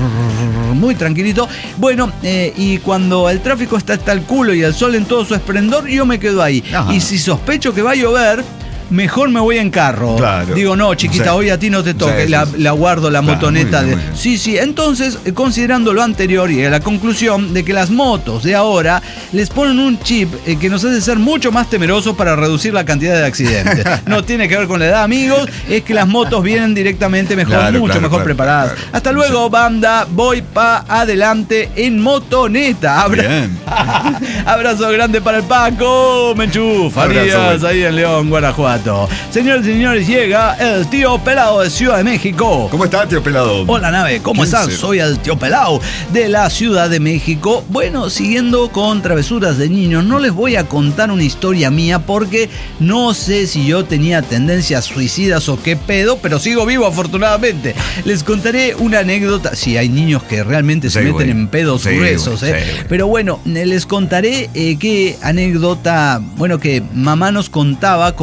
Muy tranquilito. Bueno, eh, y cuando el tráfico está hasta el culo y el sol en todo su esplendor, yo me quedo ahí. Ajá. Y si sospecho que va a llover, mejor me voy en carro. Claro. Digo, no, chiquita, Sí. hoy a ti no te toque. Sí, sí, la, sí. la guardo, la Claro, motoneta. muy bien, de... muy bien. Sí, sí. Entonces, eh, considerando lo anterior, llegué a la conclusión de que las motos de ahora les ponen un chip eh, que nos hace ser mucho más temerosos para reducir la cantidad de accidentes. No tiene que ver con la edad, amigos. Es que las motos vienen directamente mejor, Claro, mucho claro, mejor claro, preparadas. claro. Hasta luego, banda. Voy pa' adelante en motoneta. Abra- Bien. Abrazo grande para el Paco Menchú Farías, Abrazo, ahí en León, Guanajuato. Señores y señores, llega el tío Pelado de Ciudad de México. ¿Cómo está, tío pelado? Hola, nave, ¿cómo ¿Quién estás? será? Soy el tío Pelao de la Ciudad de México. Bueno, siguiendo con travesuras de niños, no les voy a contar una historia mía porque no sé si yo tenía tendencias suicidas o qué pedo, pero sigo vivo afortunadamente. Les contaré una anécdota. Sí, hay niños que realmente se Sí, meten güey. en pedos Sí, gruesos, güey, ¿eh? sí, güey. Pero bueno, les contaré eh, qué anécdota, bueno, que mamá nos contaba con mucho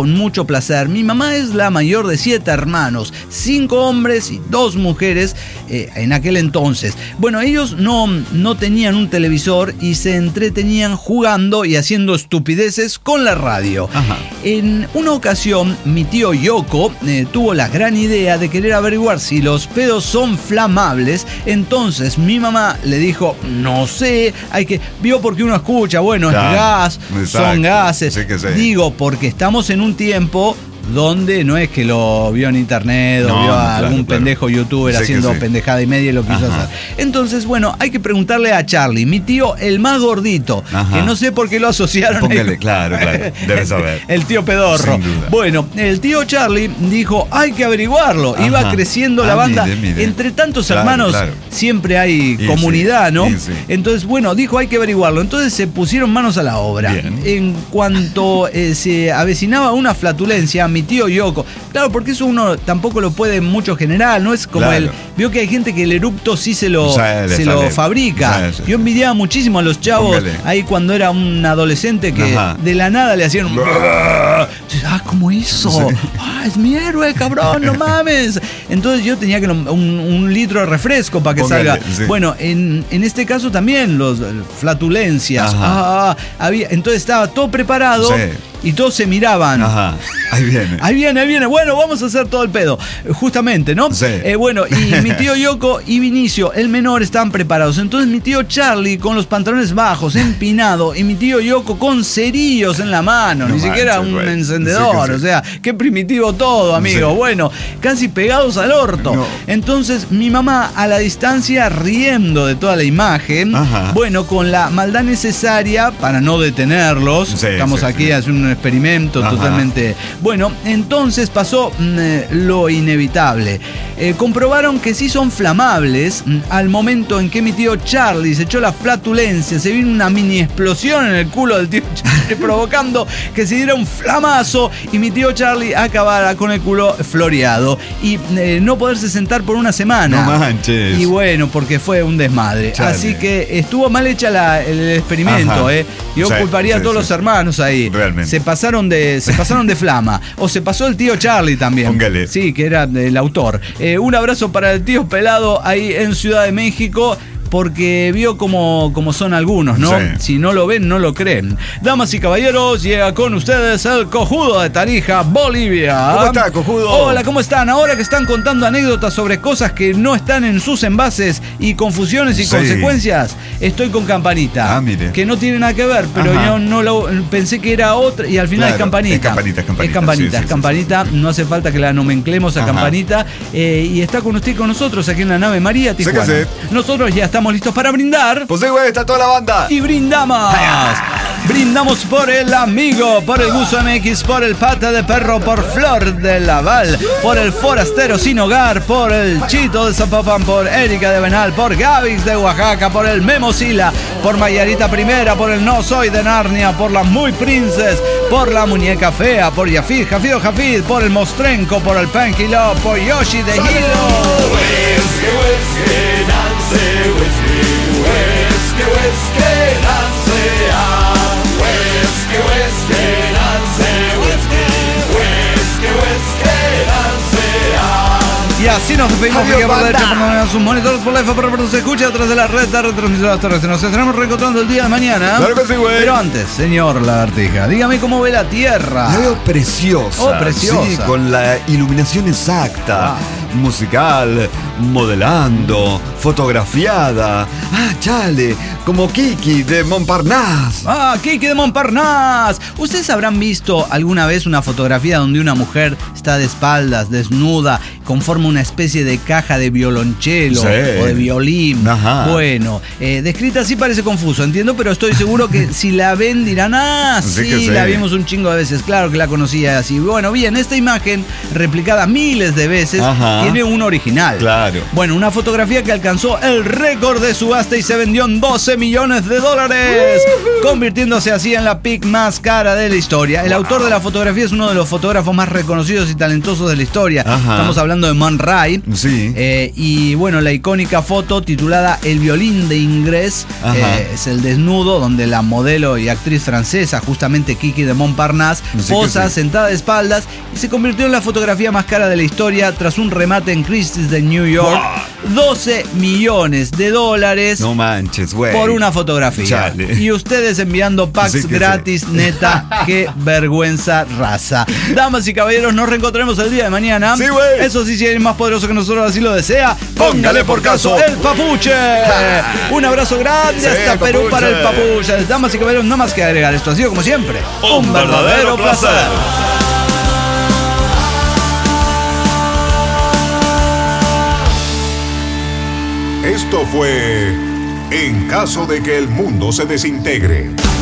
mucho placer. Mi mamá es la mayor de siete hermanos, cinco hombres y dos mujeres eh, en aquel entonces. Bueno, ellos no, no tenían un televisor y se entretenían jugando y haciendo estupideces con la radio. Ajá. En una ocasión, mi tío Yoko eh, tuvo la gran idea de querer averiguar si los pedos son flamables. Entonces mi mamá le dijo, no sé, hay que... Vio porque uno escucha, bueno, Claro, es gas, exacto, son gases. sí que sí. Digo, porque estamos en un tiempo donde no es que lo vio en internet o No, vio a claro, algún claro. pendejo youtuber Sí que haciendo sí. pendejada y media y lo quiso Ajá. hacer. Entonces, bueno, hay que preguntarle a Charlie, mi tío, el más gordito, Ajá. que no sé por qué lo asociaron. Póngale, ahí. claro, claro, debe saber. El tío pedorro. Sin duda. Bueno, el tío Charlie dijo, hay que averiguarlo. Ajá. Iba creciendo la Ah, banda. mire, mire. Entre tantos Claro, hermanos claro. siempre hay Y comunidad, sí, ¿no? y sí. Entonces, bueno, dijo, hay que averiguarlo. Entonces se pusieron manos a la obra. Bien. En cuanto eh, se avecinaba una flatulencia, mi tío Yoko, claro, porque eso uno tampoco lo puede mucho generar, no es como Claro. el... Vio que hay gente que el erupto sí se lo, Sale, se sale. lo fabrica. Sale, sale. Yo envidiaba muchísimo a los chavos Póngale. ahí cuando era un adolescente que Ajá. de la nada le hacían un... Ah, ¿cómo hizo? Sí. Ah, es mi héroe, cabrón, no mames. Entonces yo tenía que un, un litro de refresco para que Póngale, salga. sí. Bueno, en, en este caso también los eh, flatulencias. Ajá. Ah, había, entonces estaba todo preparado Sí. y todos se miraban. Ajá, ahí viene. Ahí viene, ahí viene. Bueno, vamos a hacer todo el pedo. Justamente, ¿no? Sí. Eh, bueno, y mi tío Yoko y Vinicio, el menor, estaban preparados. Entonces mi tío Charlie con los pantalones bajos, empinado, y mi tío Yoko con cerillos en la mano. No Ni siquiera manches, un güey. encendedor. Sí que sí. O sea, qué primitivo todo, amigo. Sí. Bueno, casi pegados al orto. No. Entonces mi mamá a la distancia riendo de toda la imagen. Ajá. Bueno, con la maldad necesaria para no detenerlos. Sí, Estamos sí, aquí sí. haciendo un experimento Ajá. totalmente. Bueno, entonces pasó mm, eh, lo inevitable. Eh, comprobaron que sí son flamables mm, al momento en que mi tío Charlie se echó la flatulencia, se vino una mini explosión en el culo del tío Charlie provocando que se diera un flamazo y mi tío Charlie acabara con el culo floreado y eh, no poderse sentar por una semana. No manches. Y bueno, porque fue un desmadre. Charlie. Así que estuvo mal hecha la- el experimento, Ajá. ¿eh? Yo Sí, culparía sí, a todos sí. los hermanos ahí. Realmente. Se pasaron de, se pasaron de flama. O se pasó el tío Charlie también. Póngale. Sí, que era el autor. Eh, un abrazo para el tío pelado ahí en Ciudad de México. Porque vio como, como son algunos, ¿no? Sí. Si no lo ven, no lo creen. Damas y caballeros, llega con ustedes el Cojudo de Tarija, Bolivia. ¿Cómo está, Cojudo? Hola, ¿cómo están? Ahora que están contando anécdotas sobre cosas que no están en sus envases y confusiones y Sí. consecuencias, estoy con Campanita. Ah, mire. Que no tiene nada que ver, pero Ajá. yo no lo pensé que era otra y al final Claro, es Campanita. es Campanita, es Campanita, Es Campanita, sí, es sí, Campanita. No hace falta que la nomenclemos a Ajá. Campanita. Eh, y está con usted y con nosotros aquí en la nave María que Tijuana. sí. Nosotros ya estamos listos para brindar. Pues sí, güey, está toda la banda. Y brindamos. Brindamos por el amigo, por el Guso M X, por el Pata de Perro, por Flor de Laval, por el Forastero Sin Hogar, por el Chito de Zapopan, por Erika de Benal, por Gavix de Oaxaca, por el Memo Sila, por Mayarita Primera, por el No Soy de Narnia, por la Muy Princess, por la Muñeca Fea, por Yafid, Jafido Jafid, por el Mostrenco, por el Panquilo, por Yoshi de Hilo. Y así nos despedimos Adiós, aquí por la banda. derecha, por donde sus monitores, por la F, por por se escucha a través de la red de retransmisoras terrestres. Nos estaremos reencontrando el día de mañana. Claro que sí, güey. Pero antes, señor Lagartija, dígame cómo ve la Tierra. La veo preciosa. Oh, preciosa. Sí, con la iluminación exacta. Musical, modelando, fotografiada. Ah, chale, como Kiki de Montparnasse. Ah, Kiki de Montparnasse. ¿Ustedes habrán visto alguna vez una fotografía donde una mujer está de espaldas, desnuda, conforma una especie de caja de violonchelo Sí. o de violín? Ajá. Bueno, eh, descrita así parece confuso, entiendo, pero estoy seguro que si la ven dirán, ah, Sí sí, que sí. la vimos un chingo de veces, claro que la conocía así. Bueno, bien, esta imagen, replicada miles de veces, Ajá. tiene un original. Claro. Claro. Bueno, una fotografía que alcanzó el récord de subasta y se vendió en doce millones de dólares, uh-huh. convirtiéndose así en la pic más cara de la historia. El wow. autor de la fotografía es uno de los fotógrafos más reconocidos y talentosos de la historia. Ajá. Estamos hablando de Man Ray. Sí. Eh, y bueno, la icónica foto titulada El violín de Ingrés eh, es el desnudo donde la modelo y actriz francesa, justamente Kiki de Montparnasse, sí posa sí. sentada de espaldas y se convirtió en la fotografía más cara de la historia tras un remate en Christie's de New York. Wow. doce millones de dólares. No manches, güey. Por una fotografía. Chale. Y ustedes enviando packs sí gratis, sí. neta, qué vergüenza raza. Damas y caballeros, nos reencontraremos el día de mañana. Sí, güey. Eso sí, si eres más poderoso que nosotros, así lo desea. Póngale por caso el papuche. Un abrazo grande sí, hasta papuche. Perú para el papuche. Damas y caballeros, no más que agregar. Esto ha sido, como siempre, un, un verdadero, verdadero placer. placer. Esto fue En caso de que el mundo se desintegre.